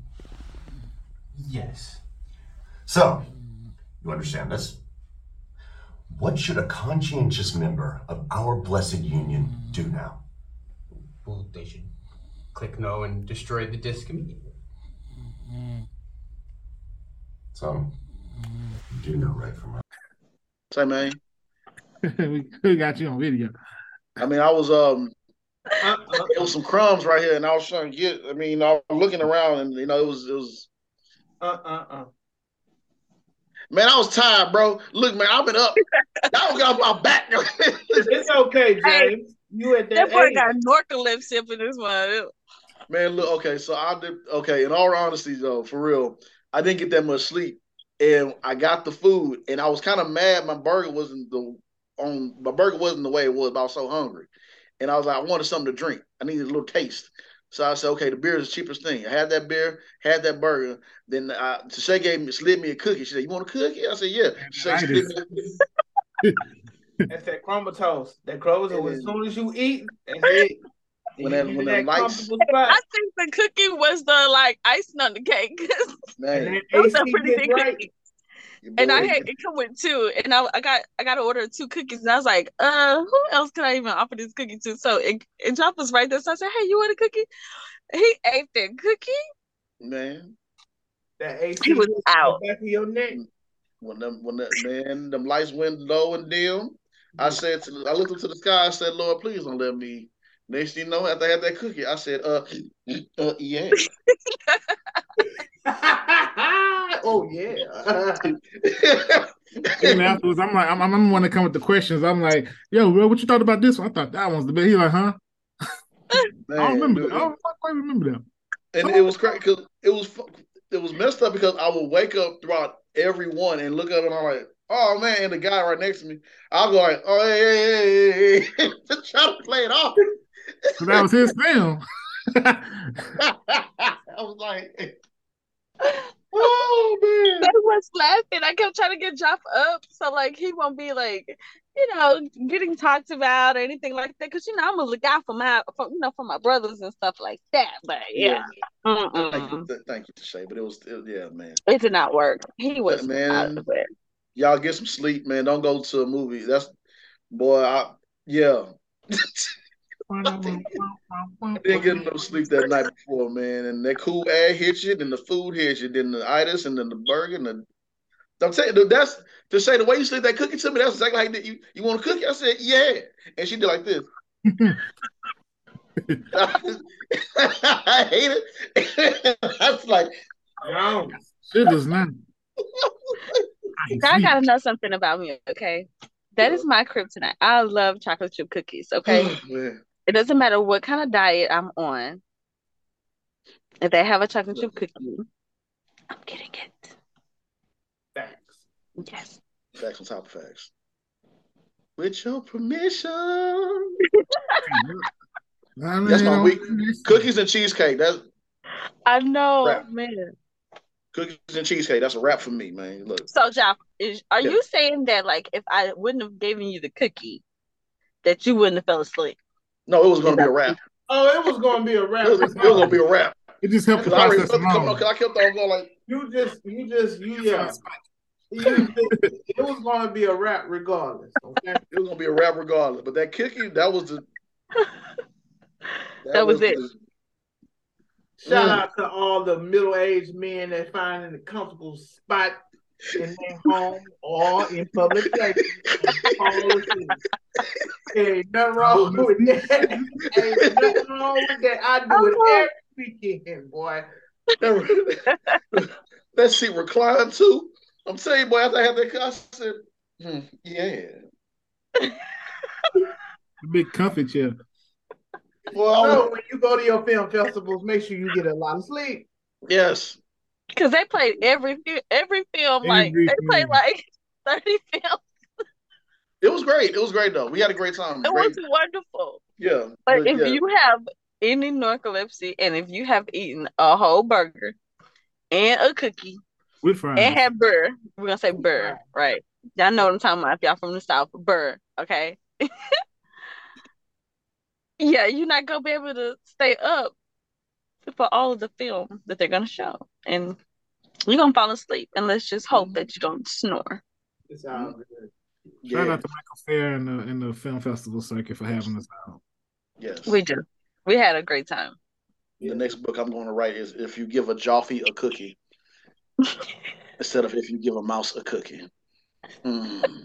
Yes. So, you understand this? What should a conscientious member of our blessed union do now? Well, they should click no and destroy the disc immediately. So, you do know right from wrong. Say, man. we, we got you on video. I mean, I was um, uh, uh, it was some crumbs right here, and I was trying to get. I mean, I was looking around, and you know, it was it was. Uh uh uh. Man, I was tired, bro. Look, man, I've been up. Y'all got my back. It's okay, James. Hey, you at that, that boy age. got narcolepsy in this one. Man, look, okay, so I did okay, in all honesty though, for real, I didn't get that much sleep. And I got the food and I was kind of mad my burger wasn't the on my burger wasn't the way it was, but I was so hungry. And I was like, I wanted something to drink. I needed a little taste. So I said, okay, the beer is the cheapest thing. I had that beer, had that burger. Then I, Shay gave me, slid me a cookie. She said, you want a cookie? I said, yeah. Shay slid me a cookie. That's that crumble toast. That crumble toast. As soon as you eat, that's it. When that, when that lights. I think the cookie was the like icing on the cake. Man, it was a pretty big right. cookie. And I had it come with two, and I, I got I got to order two cookies, and I was like, uh, who else can I even offer this cookie to? So it, it Joff was right there. So I said, hey, you want a cookie? He ate that cookie. Man, that A C he was out. Back of your neck. When them when that man them lights went low and dim, I said to, I looked up to the sky. I said, Lord, please don't let me. Next thing you know, after I had that cookie, I said, uh, uh yeah. Oh yeah. And afterwards, I'm like, I'm, I'm the one to come with the questions. I'm like, yo, bro, what you thought about this one? I thought that one's the best. He's like, huh? Man, I don't remember. Dude, I don't quite remember that. And it was crazy because it was it was messed up because I would wake up throughout every one and look up and I'm like, oh man, and the guy right next to me, I'll go like, oh hey, hey, hey, hey. Just try to play it off. So that was his film. I was like, oh man. They was laughing. I kept trying to get Joff up so like he won't be like, you know, getting talked about or anything like that. Cause you know, I'm gonna look out for my for, you know, for my brothers and stuff like that. But yeah. yeah. Thank Mm-mm. you, th- thank you to Shay, but it was, it, yeah, man. It did not work. He was man. out of it. Y'all get some sleep, man. Don't go to a movie. That's boy. I, yeah. I didn't get no sleep that night before, man. And that cool air hits you, then the food hits you, then the itis, and then the burger, and the. I'm saying that's to say the way you slid that cookie to me. That's exactly how you did. You, you want a cookie? I said yeah, and she did like this. I hate it. I was like, no, she does not. I gotta know something about me, okay? That is my kryptonite. I love chocolate chip cookies, okay? Oh, it doesn't matter what kind of diet I'm on. If they have a chocolate chip cookie, I'm getting it. Facts. Yes. Facts on top of facts. With your permission. That's my week. Cookies and cheesecake. That's I know, rap. man. Cookies and cheesecake. That's a wrap for me, man. Look. So, Joff, is are Yeah. you saying that like if I wouldn't have given you the cookie, that you wouldn't have fell asleep? No, it was going to be a wrap. Oh, it was going to be a wrap. It was, it was going to be a wrap. It just helped the Because I, already process felt the- come along. on, 'cause I kept on going like, You just, you just, you yeah. You just, it was going to be a wrap regardless. Okay. it was going to be a wrap regardless. But that cookie, that was the. That was it. the- Shout Mm. out to all the middle-aged men that find in a comfortable spot in their home or in public places. Hey, nothing wrong with that. Hey, nothing wrong with that. I do it every weekend, boy. that, that seat reclined too. I'm telling you, boy, after I had that, I said, hmm, yeah. The big comfy chair. Well, I So was- when you go to your film festivals, make sure you get a lot of sleep. yes. Because they played every fi- every film like Every they played film. like thirty films. It was great. It was great though. We had a great time. It Great. was wonderful. Yeah. But if yeah. you have any narcolepsy and if you have eaten a whole burger and a cookie With fries. and had burr, we're gonna say burr, right? Y'all know what I'm talking about if y'all from the South. Burr, okay? Yeah, you're not gonna be able to stay up for all of the film that they're gonna show. And you're gonna fall asleep and let's just hope that you don't snore. It's all good. yeah. Shout out to Michael Fair and the and the film festival circuit for having us out. Yes. We do. We had a great time. The next book I'm going to write is If You Give a Joffy a Cookie instead of If You Give a Mouse a Cookie. Mm.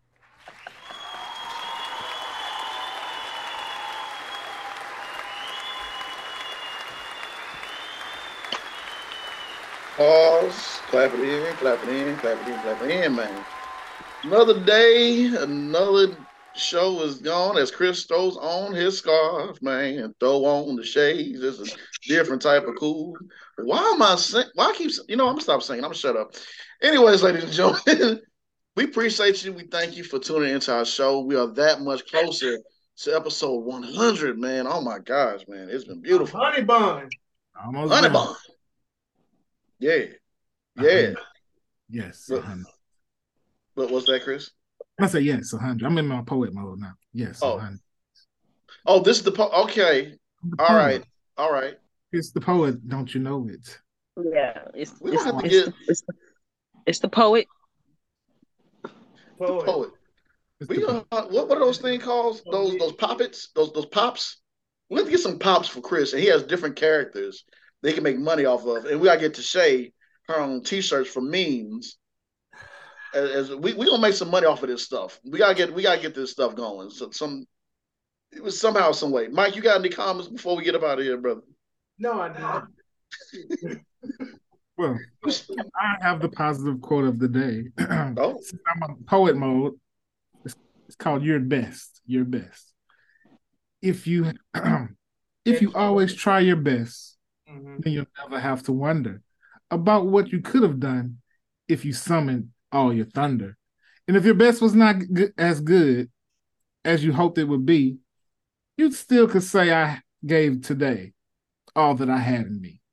Pause, clap it in, clap it in, clap it in, clap it in, man. Another day, another show is gone as Chris throws on his scarf, man, and throw on the shades. It's a different type of cool. Why am I saying? Why I keep? You know, I'm gonna stop saying. I'm gonna shut up. Anyways, ladies and gentlemen, we appreciate you. We thank you for tuning into our show. We are that much closer to episode one hundred, man. Oh my gosh, man, it's been beautiful. Honey bun. Almost Honey done. bun. Yeah, A yeah. hundred. Yes, a But, hundred. but what's that, Chris? I say yes, a hundred. I'm in my poet mode now. Yes, Oh. a hundred. Oh, this is the po- okay. I'm the All poet. right, all right. It's the poet. Don't you know it? Yeah, it's We it's, gonna have to it's, get it's, it's the poet. Poet. poet. It's We the gonna, poet. what what are those things called? Those those poppets? Those those pops? We have to get some pops for Chris, and he has different characters they can make money off of, and we gotta get to Shay her own T-shirts for memes. As, as we we gonna make some money off of this stuff. We gotta get we gotta get this stuff going. So some it was somehow some way. Mike, you got any comments before we get up out of here, brother? No, I didn't. Well, I have the positive quote of the day. Oh. Since I'm on poet mode, it's, it's called "Your Best." Your best. If you if you always try your best, Mhm. then you'll never have to wonder about what you could have done if you summoned all your thunder. And if your best was not g- as good as you hoped it would be, you still could say I gave today all that I had in me.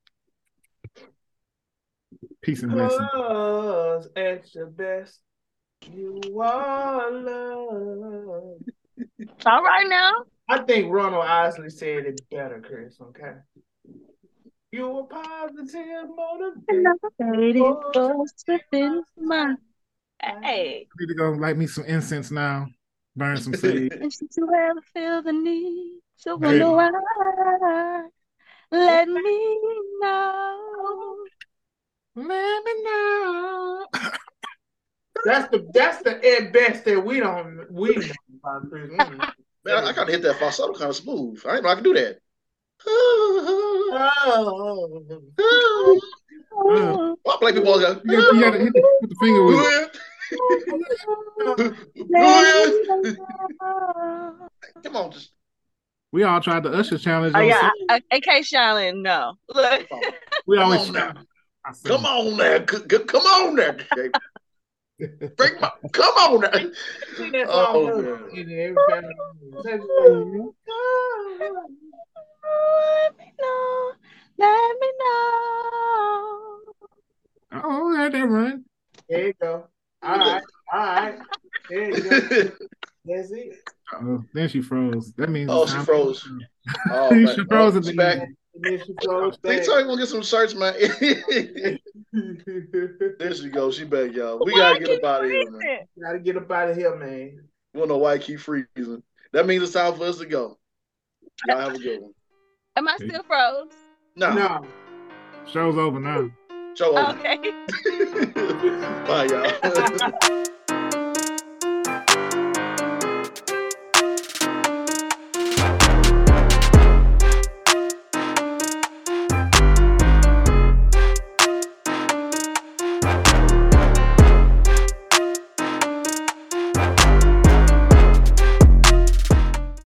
Peace and blessings. Cause at your best, you are love. All right now. I think Ronald Isley said it better, Chris. Okay. You a positive motivator. Hey. I need to go light me some incense now. Burn some sage. If you ever feel the need to Hey. wonder why, let me know. Let me know. That's the that's the at best that we don't we know about Chris. Mm. Man, I, I gotta hit that falsetto kind of smooth. I didn't know I could do that. Oh. Uh, Well, black people always go. you gotta, you gotta hit, the, hit the finger with it. Come on, just We all tried the Usher challenge. Oh on yeah, Sunday. A K Shaolin, no. Look. We come always on now. I said, Come on now. C- c- Come on now. Break my, come on now. See that Oh, song man. in every family. Let me know. Let me know. oh, let that run. There you go. All right. All right. There you go. That's it. Uh-oh. Then she froze. That means Oh, it's she time. froze. Oh, She man. froze Oh, at she the back. end. And then she throws They back. tell you we'll get some shirts, man. There she goes. She back, y'all. We gotta get up out of here, man. Gotta get up out of here, man. We don't know why I keep freezing. That means it's time for us to go. Y'all have a good one. Am I still froze? No, No. Show's over now. show over. Okay. Bye, y'all.